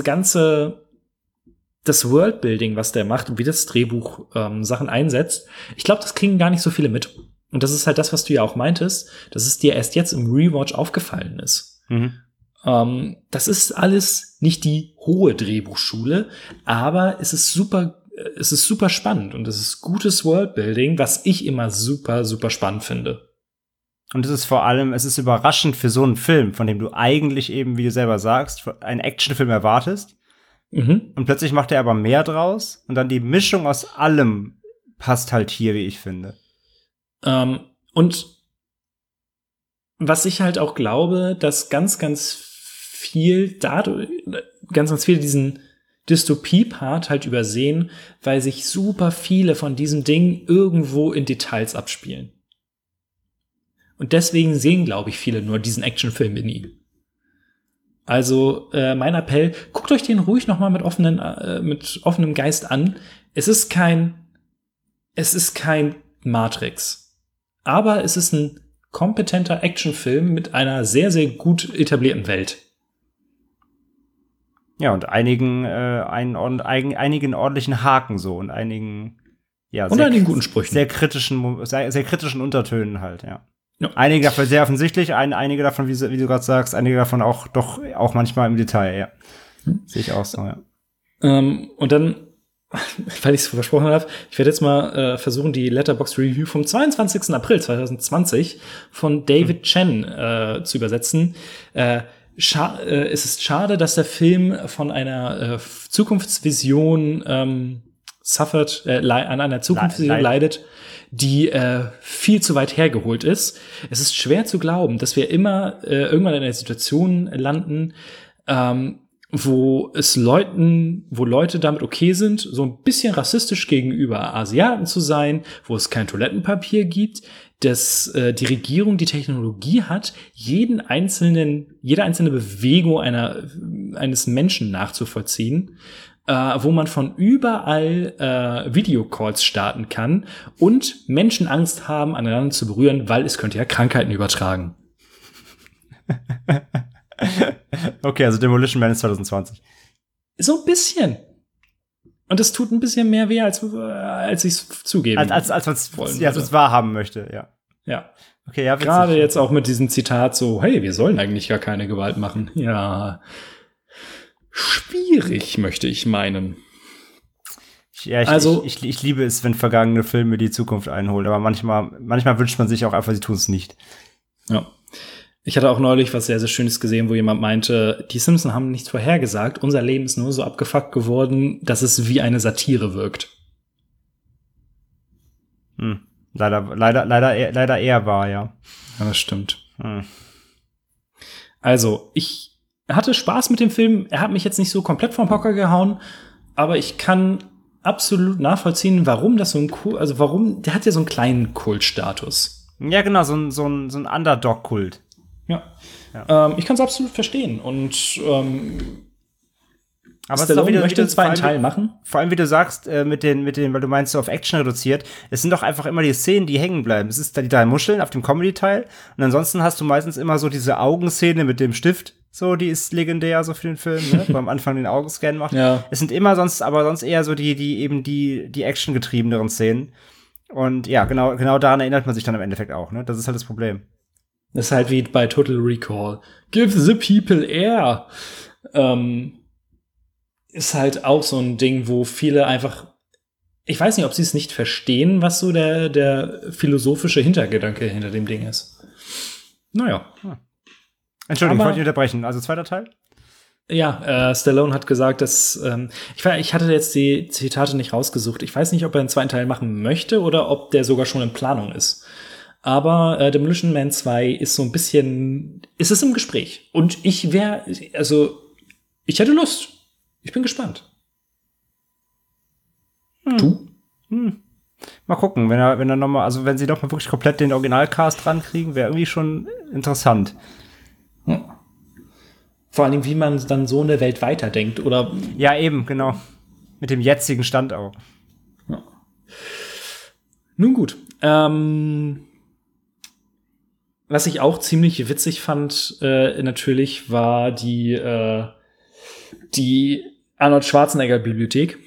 Speaker 2: das Worldbuilding, was der macht und wie das Drehbuch Sachen einsetzt, ich glaube, das kriegen gar nicht so viele mit. Und das ist halt das, was du ja auch meintest, dass es dir erst jetzt im Rewatch aufgefallen ist. Mhm. Das ist alles nicht die hohe Drehbuchschule, aber es ist super spannend und es ist gutes Worldbuilding, was ich immer super, super spannend finde.
Speaker 3: Und es ist überraschend für so einen Film, von dem du eigentlich eben, wie du selber sagst, einen Actionfilm erwartest. Mhm. Und plötzlich macht er aber mehr draus und dann die Mischung aus allem passt halt hier, wie ich finde.
Speaker 2: Und was ich halt auch glaube, dass ganz, ganz viel diesen Dystopie-Part halt übersehen, weil sich super viele von diesen Dingen irgendwo in Details abspielen. Und deswegen sehen, glaube ich, viele nur diesen Actionfilm in ihm. Also mein Appell, guckt euch den ruhig noch mal mit offenem Geist an. Es ist kein Matrix, aber es ist ein kompetenter Actionfilm mit einer sehr, sehr gut etablierten Welt.
Speaker 3: Ja, und einigen ordentlichen Haken so und einigen ja,
Speaker 2: und einigen guten Sprüchen.
Speaker 3: Sehr kritischen Untertönen halt, ja. Einige davon sehr offensichtlich, einige davon, wie du gerade sagst, einige davon auch manchmal im Detail, ja. Sehe ich auch so, ja.
Speaker 2: Und dann, weil ich es versprochen habe, ich werde jetzt mal versuchen, die Letterboxd Review vom 22. April 2020 von David Chen zu übersetzen. Es ist schade, dass der Film von einer Zukunftsvision an einer Zukunftsvision leidet, die viel zu weit hergeholt ist. Es ist schwer zu glauben, dass wir immer irgendwann in einer Situation landen, wo Leute damit okay sind, so ein bisschen rassistisch gegenüber Asiaten zu sein, wo es kein Toilettenpapier gibt, dass die Regierung die Technologie hat, jede einzelne Bewegung eines Menschen nachzuvollziehen, wo man von überall Videocalls starten kann und Menschen Angst haben, aneinander zu berühren, weil es könnte ja Krankheiten übertragen.
Speaker 3: Okay, also Demolition Man ist 2020.
Speaker 2: So ein bisschen. Und es tut ein bisschen mehr weh, als ich es zugeben
Speaker 3: als man es wahrhaben möchte, ja.
Speaker 2: Ja.
Speaker 3: Okay, ja,
Speaker 2: gerade jetzt auch mit diesem Zitat so, hey, wir sollen eigentlich gar keine Gewalt machen. Ja. Schwierig, möchte ich meinen.
Speaker 3: Ich liebe es, wenn vergangene Filme die Zukunft einholen, aber manchmal wünscht man sich auch einfach, sie tun es nicht.
Speaker 2: Ja. Ich hatte auch neulich was sehr, sehr Schönes gesehen, wo jemand meinte, die Simpsons haben nichts vorhergesagt, unser Leben ist nur so abgefuckt geworden, dass es wie eine Satire wirkt.
Speaker 3: Leider eher wahr, ja.
Speaker 2: Ja, das stimmt. Also, ich hatte Spaß mit dem Film. Er hat mich jetzt nicht so komplett vom Hocker gehauen, aber ich kann absolut nachvollziehen, warum das so der hat ja so einen kleinen Kultstatus.
Speaker 3: Ja, genau, so ein Underdog-Kult.
Speaker 2: Ja. Ich kann es absolut verstehen. Und
Speaker 3: aber
Speaker 2: Stallone möchte einen zweiten Teil machen.
Speaker 3: Vor allem, wie du sagst, mit den, weil du meinst, so auf Action reduziert, es sind doch einfach immer die Szenen, die hängen bleiben. Es ist da die drei Muscheln auf dem Comedy-Teil und ansonsten hast du meistens immer so diese Augenszene mit dem Stift, so, die ist legendär so für den Film, ne? Wo am Anfang den Augenscan macht. Ja. Es sind immer sonst eher so die Action-getriebeneren Szenen. Und ja, genau daran erinnert man sich dann im Endeffekt auch, ne? Das ist halt das Problem.
Speaker 2: Das ist halt wie bei Total Recall. Give the people air. Ist halt auch so ein Ding, wo viele einfach, ich weiß nicht, ob sie es nicht verstehen, was so der philosophische Hintergedanke hinter dem Ding ist. Naja.
Speaker 3: Entschuldigung, ich wollte dich unterbrechen. Also zweiter Teil?
Speaker 2: Ja, Stallone hat gesagt, dass ich hatte jetzt die Zitate nicht rausgesucht. Ich weiß nicht, ob er einen zweiten Teil machen möchte oder ob der sogar schon in Planung ist. Aber Demolition Man 2 ist so ein bisschen, ist es im Gespräch. Und ich hätte Lust. Ich bin gespannt. Du?
Speaker 3: Mal gucken, wenn er noch mal, also wenn sie doch mal wirklich komplett den Originalcast rankriegen, wäre irgendwie schon interessant.
Speaker 2: Ja. Vor allem, wie man dann so eine Welt weiterdenkt, oder?
Speaker 3: Ja, eben, genau. Mit dem jetzigen Stand auch.
Speaker 2: Ja. Nun gut. Was ich auch ziemlich witzig fand, natürlich, war die Arnold Schwarzenegger Bibliothek.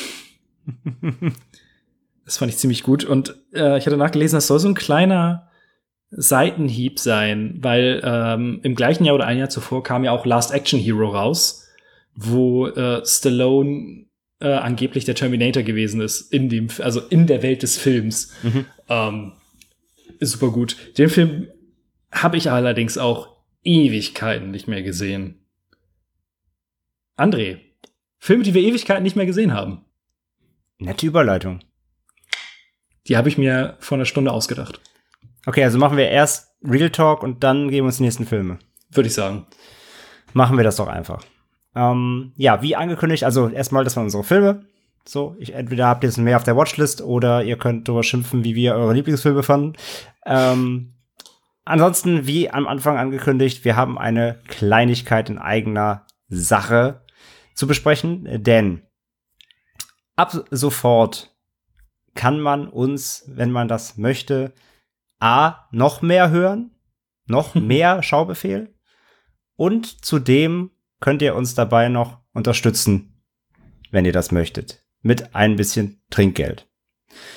Speaker 2: Das fand ich ziemlich gut. Und ich hatte nachgelesen, das soll so ein kleiner Seitenhieb sein, weil im gleichen Jahr oder ein Jahr zuvor kam ja auch Last Action Hero raus, wo Stallone angeblich der Terminator gewesen ist in der Welt des Films. Ist super gut. Den Film habe ich allerdings auch Ewigkeiten nicht mehr gesehen. André, Filme, die wir Ewigkeiten nicht mehr gesehen haben.
Speaker 3: Nette Überleitung.
Speaker 2: Die habe ich mir vor einer Stunde ausgedacht.
Speaker 3: Okay, also machen wir erst Real Talk und dann geben wir uns die nächsten Filme.
Speaker 2: Würde ich sagen.
Speaker 3: Machen wir das doch einfach. Ja, wie angekündigt, also erstmal, das waren unsere Filme. So, entweder habt ihr es mehr auf der Watchlist oder ihr könnt darüber schimpfen, wie wir eure Lieblingsfilme fanden. Ansonsten, wie am Anfang angekündigt, wir haben eine Kleinigkeit in eigener Sache zu besprechen, denn ab sofort kann man uns, wenn man das möchte, noch mehr hören, noch mehr Schaubefehl und zudem könnt ihr uns dabei noch unterstützen, wenn ihr das möchtet, mit ein bisschen Trinkgeld.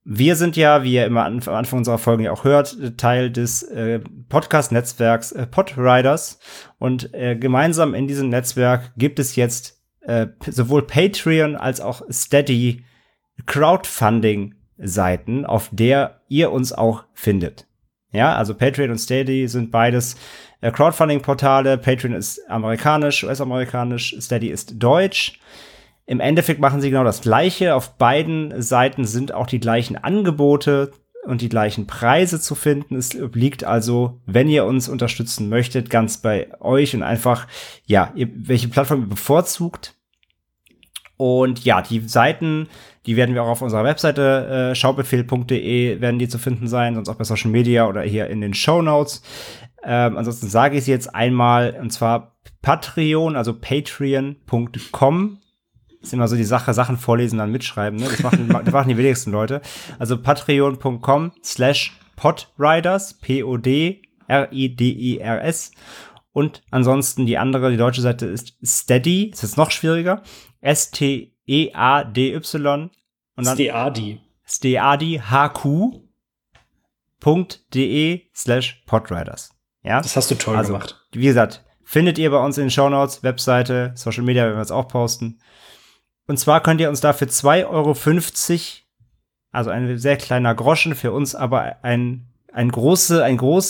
Speaker 3: Wir sind ja, wie ihr immer am Anfang unserer Folgen ja auch hört, Teil des Podcast-Netzwerks Podriders. Und gemeinsam in diesem Netzwerk gibt es jetzt sowohl Patreon als auch Steady Crowdfunding-Seiten, auf der ihr uns auch findet. Ja, also Patreon und Steady sind beides Crowdfunding-Portale. Patreon ist amerikanisch, US-amerikanisch, Steady ist deutsch. Im Endeffekt machen sie genau das Gleiche. Auf beiden Seiten sind auch die gleichen Angebote und die gleichen Preise zu finden. Es liegt also, wenn ihr uns unterstützen möchtet, ganz bei euch und einfach, ja, welche Plattform ihr bevorzugt. Und ja, die Seiten, die werden wir auch auf unserer Webseite schaubefehl.de werden die zu finden sein, sonst auch bei Social Media oder hier in den Shownotes. Ansonsten sage ich sie jetzt einmal, und zwar Patreon, also patreon.com. Das ist immer so die Sache, Sachen vorlesen, dann mitschreiben, ne? Das machen die wenigsten Leute. Also patreon.com/podriders, PODRIDERS. Und ansonsten die deutsche Seite ist Steady, das ist noch schwieriger, STEADY und dann steadyhq.de/podriders. Ja?
Speaker 2: Das hast du toll gemacht.
Speaker 3: Wie gesagt, findet ihr bei uns in den Shownotes, Webseite, Social Media, werden wir es auch posten. Und zwar könnt ihr uns dafür 2,50 €, also ein sehr kleiner Groschen, für uns aber ein großes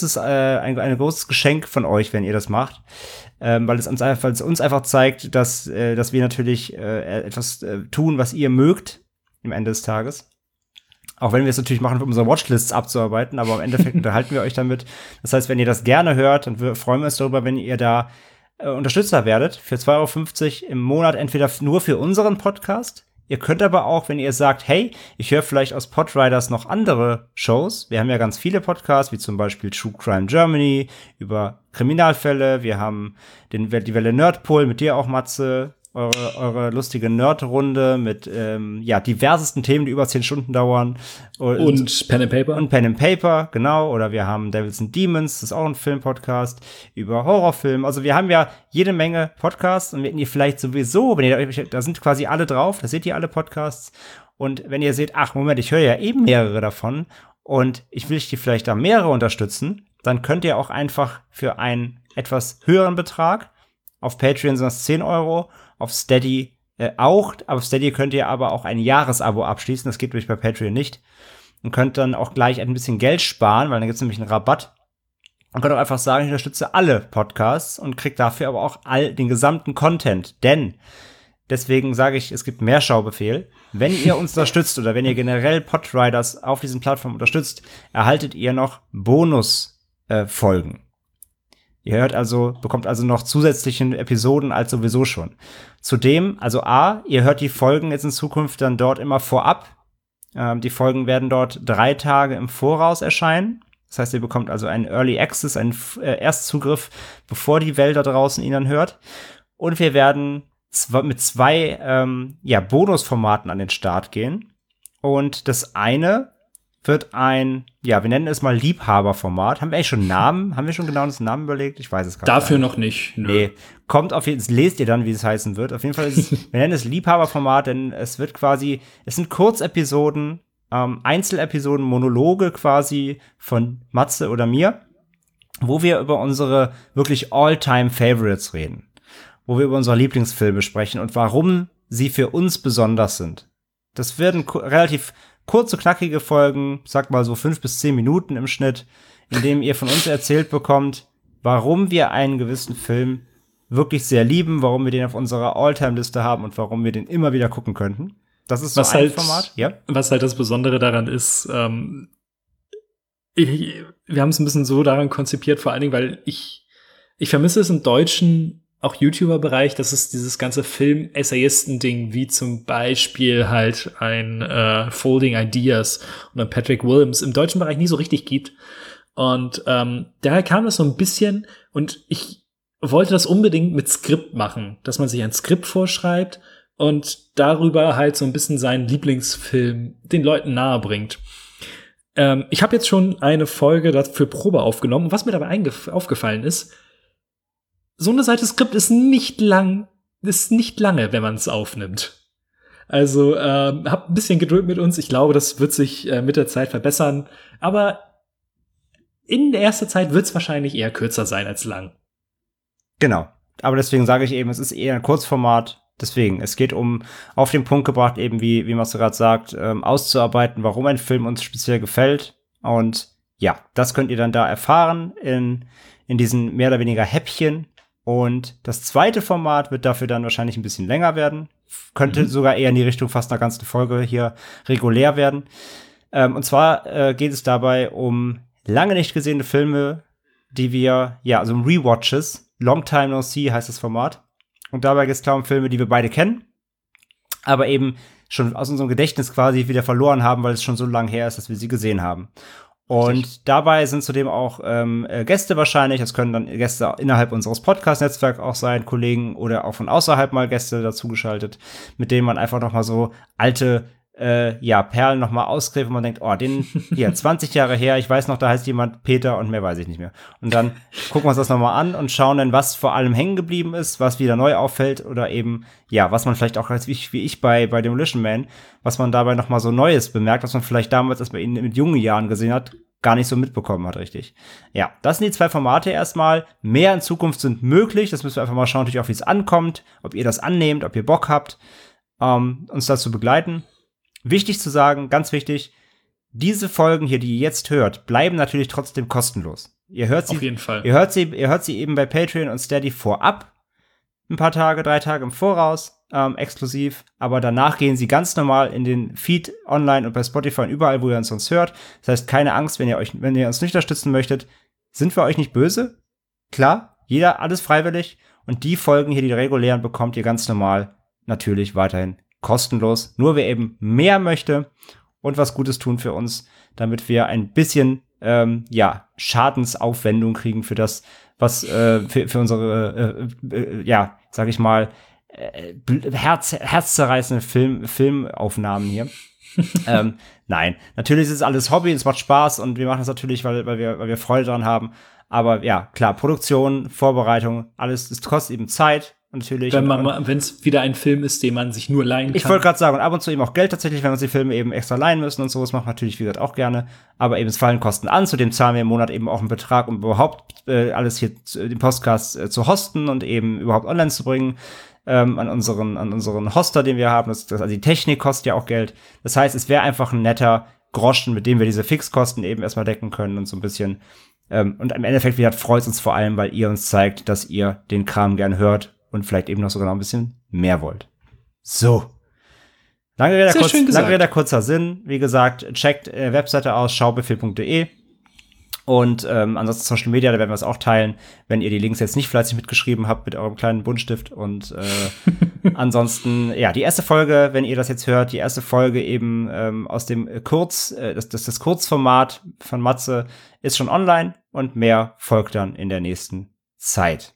Speaker 3: Geschenk von euch, wenn ihr das macht, weil es uns einfach zeigt, dass wir natürlich etwas tun, was ihr mögt im Ende des Tages. Auch wenn wir es natürlich machen, um unsere Watchlists abzuarbeiten, aber im Endeffekt unterhalten wir euch damit. Das heißt, wenn ihr das gerne hört, dann freuen wir uns darüber, wenn ihr da Unterstützer werdet für 2,50 € im Monat, entweder nur für unseren Podcast. Ihr könnt aber auch, wenn ihr sagt, hey, ich höre vielleicht aus Podriders noch andere Shows. Wir haben ja ganz viele Podcasts, wie zum Beispiel True Crime Germany, über Kriminalfälle. Wir haben die Welle Nerdpool mit dir auch, Matze. Eure lustige Nerdrunde mit diversesten Themen, die über 10 Stunden dauern.
Speaker 2: Und Pen and Paper.
Speaker 3: Und Pen and Paper, genau. Oder wir haben Devils and Demons, das ist auch ein Filmpodcast über Horrorfilme. Also wir haben ja jede Menge Podcasts und wenn ihr vielleicht sowieso, da sind quasi alle drauf, da seht ihr alle Podcasts. Und wenn ihr seht, ach Moment, ich höre ja eben mehrere davon und ich will die vielleicht da mehrere unterstützen, dann könnt ihr auch einfach für einen etwas höheren Betrag, auf Patreon sind das 10 €, auf Steady auch. Auf Steady könnt ihr aber auch ein Jahresabo abschließen. Das geht nämlich bei Patreon nicht. Und könnt dann auch gleich ein bisschen Geld sparen, weil dann gibt es nämlich einen Rabatt. Und könnt auch einfach sagen, ich unterstütze alle Podcasts und kriegt dafür aber auch den gesamten Content. Denn, deswegen sage ich, es gibt mehr Schaubefehl. Wenn ihr uns unterstützt oder wenn ihr generell Podriders auf diesen Plattformen unterstützt, erhaltet ihr noch Bonus-Folgen. Ihr bekommt also noch zusätzliche Episoden als sowieso schon. Zudem, also ihr hört die Folgen jetzt in Zukunft dann dort immer vorab. Die Folgen werden dort 3 Tage im Voraus erscheinen. Das heißt, ihr bekommt also einen Early Access, einen Erstzugriff, bevor die Welt da draußen ihn dann hört. Und wir werden mit 2 Bonusformaten an den Start gehen. Und das eine wird wir nennen es mal Liebhaberformat. Haben wir eigentlich schon einen Namen? Haben wir schon genau einen Namen überlegt? Ich weiß es gar nicht.
Speaker 2: Dafür noch nicht. Nö.
Speaker 3: Nee. Kommt lest ihr dann, wie es heißen wird. Auf jeden Fall wir nennen es Liebhaberformat, denn es sind Kurzepisoden, Einzelepisoden, Monologe quasi von Matze oder mir, wo wir über unsere wirklich All-Time-Favorites reden. Wo wir über unsere Lieblingsfilme sprechen und warum sie für uns besonders sind. Das werden relativ kurze, knackige Folgen, sag mal so 5 bis 10 Minuten im Schnitt, in dem ihr von uns erzählt bekommt, warum wir einen gewissen Film wirklich sehr lieben, warum wir den auf unserer All-Time-Liste haben und warum wir den immer wieder gucken könnten. Das ist so ein Format. Ja?
Speaker 2: Was halt das Besondere daran ist, wir haben es ein bisschen so daran konzipiert, vor allen Dingen, weil ich vermisse es im Deutschen auch YouTuber-Bereich, dass es dieses ganze Film-Essayisten-Ding, wie zum Beispiel halt ein Folding Ideas oder Patrick Williams im deutschen Bereich nie so richtig gibt. Und daher kam das so ein bisschen und ich wollte das unbedingt mit Skript machen, dass man sich ein Skript vorschreibt und darüber halt so ein bisschen seinen Lieblingsfilm den Leuten nahe bringt. Ich habe jetzt schon eine Folge dafür Probe aufgenommen und was mir dabei aufgefallen ist, so eine Seite Skript ist nicht lange, wenn man es aufnimmt. Also habt ein bisschen Geduld mit uns. Ich glaube, das wird sich mit der Zeit verbessern. Aber in der ersten Zeit wird es wahrscheinlich eher kürzer sein als lang.
Speaker 3: Genau. Aber deswegen sage ich eben, es ist eher ein Kurzformat. Deswegen, es geht um, auf den Punkt gebracht, eben wie Matze gerade sagt, auszuarbeiten, warum ein Film uns speziell gefällt. Und ja, das könnt ihr dann da erfahren in diesen mehr oder weniger Häppchen. Und das zweite Format wird dafür dann wahrscheinlich ein bisschen länger werden. Könnte sogar eher in die Richtung fast einer ganzen Folge hier regulär werden. Und zwar geht es dabei um lange nicht gesehene Filme, die wir, also um Rewatches. Long Time No See heißt das Format. Und dabei geht es klar um Filme, die wir beide kennen, aber eben schon aus unserem Gedächtnis quasi wieder verloren haben, weil es schon so lange her ist, dass wir sie gesehen haben. Und dabei sind zudem auch Gäste wahrscheinlich. Das können dann Gäste innerhalb unseres Podcast-Netzwerks auch sein, Kollegen oder auch von außerhalb mal Gäste dazugeschaltet, mit denen man einfach noch mal so alte Perlen noch mal ausgräbt und man denkt, oh, den hier 20 Jahre her, ich weiß noch, da heißt jemand Peter und mehr weiß ich nicht mehr. Und dann gucken wir uns das noch mal an und schauen dann, was vor allem hängen geblieben ist, was wieder neu auffällt oder eben, was man vielleicht auch als wie ich bei Demolition Man, was man dabei noch mal so Neues bemerkt, was man vielleicht damals, als man ihn mit jungen Jahren gesehen hat, gar nicht so mitbekommen hat, richtig. Ja, das sind die zwei Formate erstmal. Mehr in Zukunft sind möglich. Das müssen wir einfach mal schauen, natürlich auch, wie es ankommt, ob ihr das annehmt, ob ihr Bock habt, uns dazu begleiten. Wichtig zu sagen, ganz wichtig, diese Folgen hier, die ihr jetzt hört, bleiben natürlich trotzdem kostenlos. Ihr hört sie,
Speaker 2: auf jeden Fall.
Speaker 3: Ihr hört sie eben bei Patreon und Steady vorab. Ein paar Tage, 3 Tage im Voraus, exklusiv. Aber danach gehen sie ganz normal in den Feed online und bei Spotify und überall, wo ihr uns sonst hört. Das heißt, keine Angst, wenn ihr uns nicht unterstützen möchtet, sind wir euch nicht böse. Klar, alles freiwillig. Und die Folgen hier, die regulären, bekommt ihr ganz normal natürlich weiterhin kostenlos. Nur wer eben mehr möchte und was Gutes tun für uns, damit wir ein bisschen Schadensaufwendung kriegen für das, was für unsere sag ich mal herzzerreißende Filmaufnahmen hier. Nein, natürlich ist es alles Hobby, es macht Spaß und wir machen das natürlich, weil wir Freude daran haben. Aber ja, klar, Produktion, Vorbereitung, alles, es kostet eben Zeit. Natürlich.
Speaker 2: Wenn es wieder ein Film ist, den man sich nur leihen kann.
Speaker 3: Ich wollte gerade sagen, und ab und zu eben auch Geld tatsächlich, wenn wir uns die Filme eben extra leihen müssen und so. Das macht natürlich, wie gesagt, auch gerne. Aber eben, es fallen Kosten an. Zudem zahlen wir im Monat eben auch einen Betrag, um überhaupt alles hier, den Podcast zu hosten und eben überhaupt online zu bringen. An unseren Hoster, den wir haben. Also die Technik kostet ja auch Geld. Das heißt, es wäre einfach ein netter Groschen, mit dem wir diese Fixkosten eben erstmal decken können und so ein bisschen. Und im Endeffekt, wie gesagt, freut es uns vor allem, weil ihr uns zeigt, dass ihr den Kram gern hört. Und vielleicht eben noch sogar noch ein bisschen mehr wollt. So. Lange Rede, kurzer Sinn. Wie gesagt, checkt Webseite aus, schaubefehl.de. Und ansonsten Social Media, da werden wir es auch teilen, wenn ihr die Links jetzt nicht fleißig mitgeschrieben habt mit eurem kleinen Buntstift. Und ansonsten, die erste Folge, wenn ihr das jetzt hört, die erste Folge eben aus dem das Kurzformat von Matze ist schon online und mehr folgt dann in der nächsten Zeit.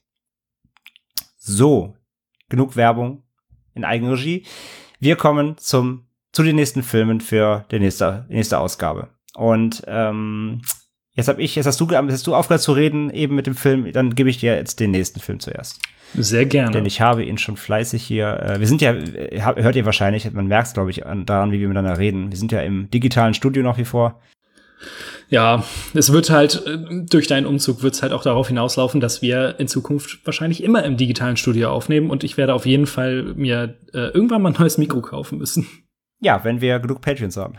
Speaker 3: So, genug Werbung in Eigenregie. Wir kommen zu den nächsten Filmen für die nächste Ausgabe. Und jetzt hast du aufgehört zu reden eben mit dem Film. Dann gebe ich dir jetzt den nächsten Film zuerst.
Speaker 2: Sehr gerne.
Speaker 3: Denn ich habe ihn schon fleißig hier. Wir sind ja, hört ihr wahrscheinlich, man merkt es, glaube ich, daran, wie wir miteinander reden. Wir sind ja im digitalen Studio nach wie vor.
Speaker 2: Ja, es wird halt, durch deinen Umzug wird es halt auch darauf hinauslaufen, dass wir in Zukunft wahrscheinlich immer im digitalen Studio aufnehmen und ich werde auf jeden Fall mir irgendwann mal ein neues Mikro kaufen müssen.
Speaker 3: Ja, wenn wir genug Patreons haben.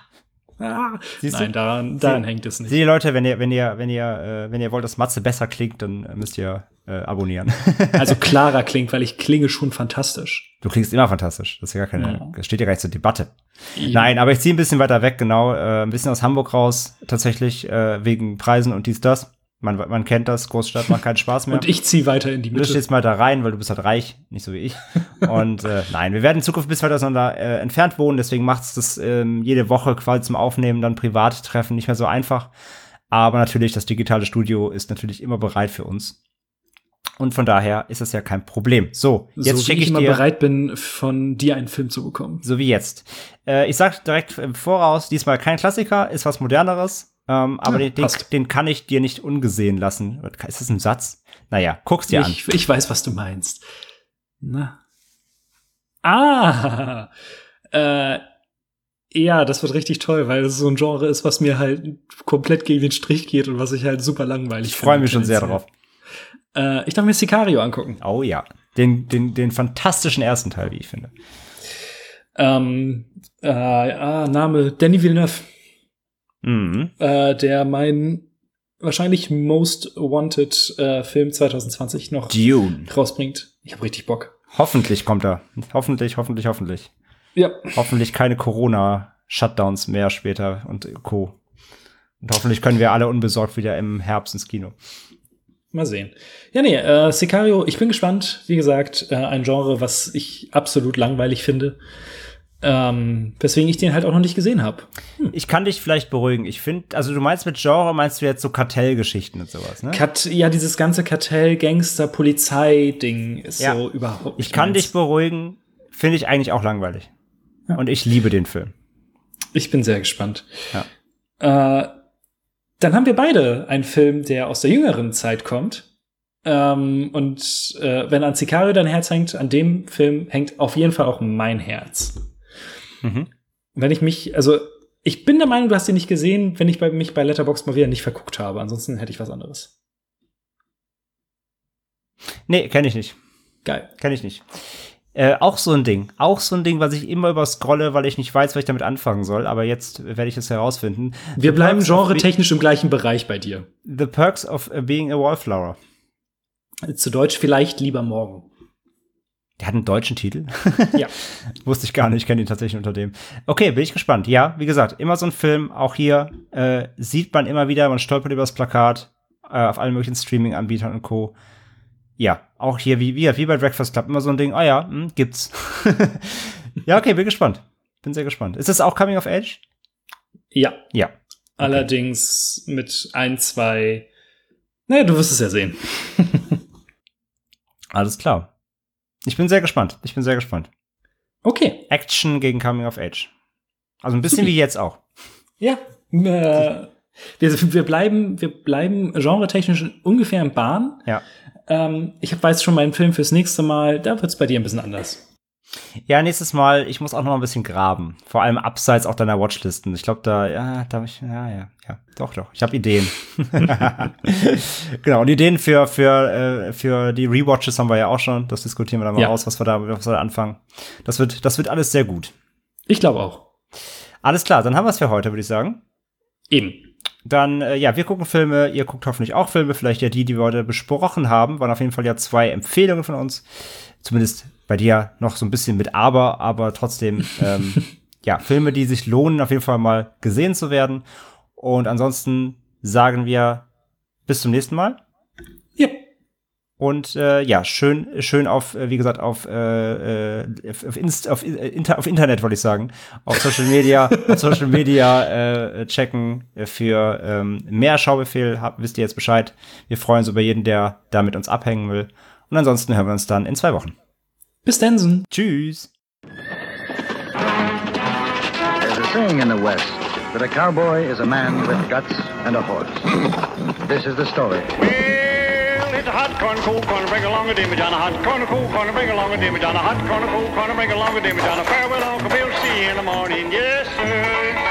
Speaker 2: Nein, daran hängt es nicht.
Speaker 3: Die Leute, wenn ihr wollt, dass Matze besser klingt, dann müsst ihr abonnieren.
Speaker 2: Also klarer klingt, weil ich klinge schon fantastisch.
Speaker 3: Du klingst immer fantastisch. Das ist ja das steht ja gar nicht zur Debatte. Ja. Nein, aber ich ziehe ein bisschen weiter weg, genau. Ein bisschen aus Hamburg raus, tatsächlich, wegen Preisen und dies, das. Man kennt das, Großstadt macht keinen Spaß mehr.
Speaker 2: Und ich ziehe weiter in die Mitte.
Speaker 3: Du stehst mal da rein, weil du bist halt reich, nicht so wie ich. Und nein, wir werden in Zukunft bis weit auseinander entfernt wohnen, deswegen macht es das jede Woche quasi zum Aufnehmen, dann Privattreffen nicht mehr so einfach. Aber natürlich, das digitale Studio ist natürlich immer bereit für uns. Und von daher ist das ja kein Problem. So, jetzt checke ich
Speaker 2: immer bereit bin, von dir einen Film zu bekommen.
Speaker 3: So wie jetzt. Ich sag direkt im Voraus, diesmal kein Klassiker, ist was Moderneres. Aber den kann ich dir nicht ungesehen lassen. Ist das ein Satz? Naja, guck's dir an.
Speaker 2: Ich weiß, was du meinst. Na. Ja, das wird richtig toll, weil es so ein Genre ist, was mir halt komplett gegen den Strich geht und was ich halt super langweilig finde.
Speaker 3: Ich freue mich schon sehr drauf.
Speaker 2: Ich darf mir Sicario angucken.
Speaker 3: Oh ja. Den fantastischen ersten Teil, wie ich finde.
Speaker 2: Name Denis Villeneuve. Der mein wahrscheinlich most wanted Film 2020 noch
Speaker 3: Dune
Speaker 2: rausbringt. Ich habe richtig Bock.
Speaker 3: Hoffentlich kommt er. Hoffentlich.
Speaker 2: Ja.
Speaker 3: Hoffentlich keine Corona-Shutdowns mehr später und Co. Und hoffentlich können wir alle unbesorgt wieder im Herbst ins Kino.
Speaker 2: Mal sehen. Ja, nee, Sicario, ich bin gespannt. Wie gesagt, ein Genre, was ich absolut langweilig finde. Weswegen ich den halt auch noch nicht gesehen habe.
Speaker 3: Ich kann dich vielleicht beruhigen. Ich finde, also du meinst mit Genre, meinst du jetzt so Kartellgeschichten und sowas, ne?
Speaker 2: Ja, dieses ganze Kartell-Gangster-Polizei-Ding ist so überhaupt nicht.
Speaker 3: Ich kann dich beruhigen, finde ich eigentlich auch langweilig. Ja. Und ich liebe den Film.
Speaker 2: Ich bin sehr gespannt.
Speaker 3: Ja.
Speaker 2: Dann haben wir beide einen Film, der aus der jüngeren Zeit kommt. Und wenn an Sicario dein Herz hängt, an dem Film hängt auf jeden Fall auch mein Herz. Wenn ich bin der Meinung, du hast ihn nicht gesehen, wenn ich mich bei Letterboxd mal wieder nicht verguckt habe. Ansonsten hätte ich was anderes.
Speaker 3: Nee, kenne ich nicht.
Speaker 2: Geil.
Speaker 3: Kenne ich nicht. Auch so ein Ding, was ich immer überscrolle, weil ich nicht weiß, was ich damit anfangen soll. Aber jetzt werde ich es herausfinden.
Speaker 2: Wir bleiben genre-technisch im gleichen Bereich bei dir.
Speaker 3: The Perks of Being a Wallflower.
Speaker 2: Zu Deutsch vielleicht lieber morgen.
Speaker 3: Der hat einen deutschen Titel?
Speaker 2: Ja.
Speaker 3: Wusste ich gar nicht, ich kenne ihn tatsächlich unter dem. Okay, bin ich gespannt. Ja, wie gesagt, immer so ein Film, auch hier sieht man immer wieder, man stolpert über das Plakat auf allen möglichen Streaming-Anbietern und Co. Ja, auch hier wie bei Breakfast Club immer so ein Ding, gibt's. Ja, okay, bin gespannt. Bin sehr gespannt. Ist das auch Coming of Age?
Speaker 2: Ja.
Speaker 3: Ja. Okay.
Speaker 2: Allerdings mit 2. Naja, du wirst es ja sehen.
Speaker 3: Alles klar. Ich bin sehr gespannt.
Speaker 2: Okay.
Speaker 3: Action gegen Coming of Age. Also ein bisschen wie jetzt auch.
Speaker 2: Ja. Wir bleiben genre-technisch ungefähr im Bahn.
Speaker 3: Ja.
Speaker 2: Ich weiß schon meinen Film fürs nächste Mal. Da wird's bei dir ein bisschen anders.
Speaker 3: Ja, nächstes Mal, ich muss auch noch ein bisschen graben. Vor allem abseits auch deiner Watchlisten. Ich glaube, doch. Ich habe Ideen. Genau, und Ideen für die Rewatches haben wir ja auch schon. Das diskutieren wir dann mal aus, was wir da anfangen. Das wird alles sehr gut.
Speaker 2: Ich glaube auch.
Speaker 3: Alles klar, dann haben wir es für heute, würde ich sagen.
Speaker 2: Eben.
Speaker 3: Dann, wir gucken Filme, ihr guckt hoffentlich auch Filme, vielleicht ja die wir heute besprochen haben. Waren auf jeden Fall ja 2 Empfehlungen von uns. Zumindest bei dir noch so ein bisschen mit aber trotzdem, Filme, die sich lohnen, auf jeden Fall mal gesehen zu werden. Und ansonsten sagen wir bis zum nächsten Mal.
Speaker 2: Ja.
Speaker 3: Und schön auf, wie gesagt, auf Internet, wollte ich sagen, auf Social Media, checken für mehr Schaubefehl. Wisst ihr jetzt Bescheid. Wir freuen uns über jeden, der da mit uns abhängen will. Und ansonsten hören wir uns dann in 2 Wochen.
Speaker 2: Bis dann.
Speaker 3: Tschüss.
Speaker 12: There's a saying in the West that a cowboy is a man with guts and a horse. This is the story.
Speaker 13: It's a hot corn, cool corn, bring along a dimmy John, a hot corn, cool corn, bring along a dimmy John, a hot corn, cool corn, bring along a dimmy John, a farewell, Uncle Bill, see you in the morning, yes, sir.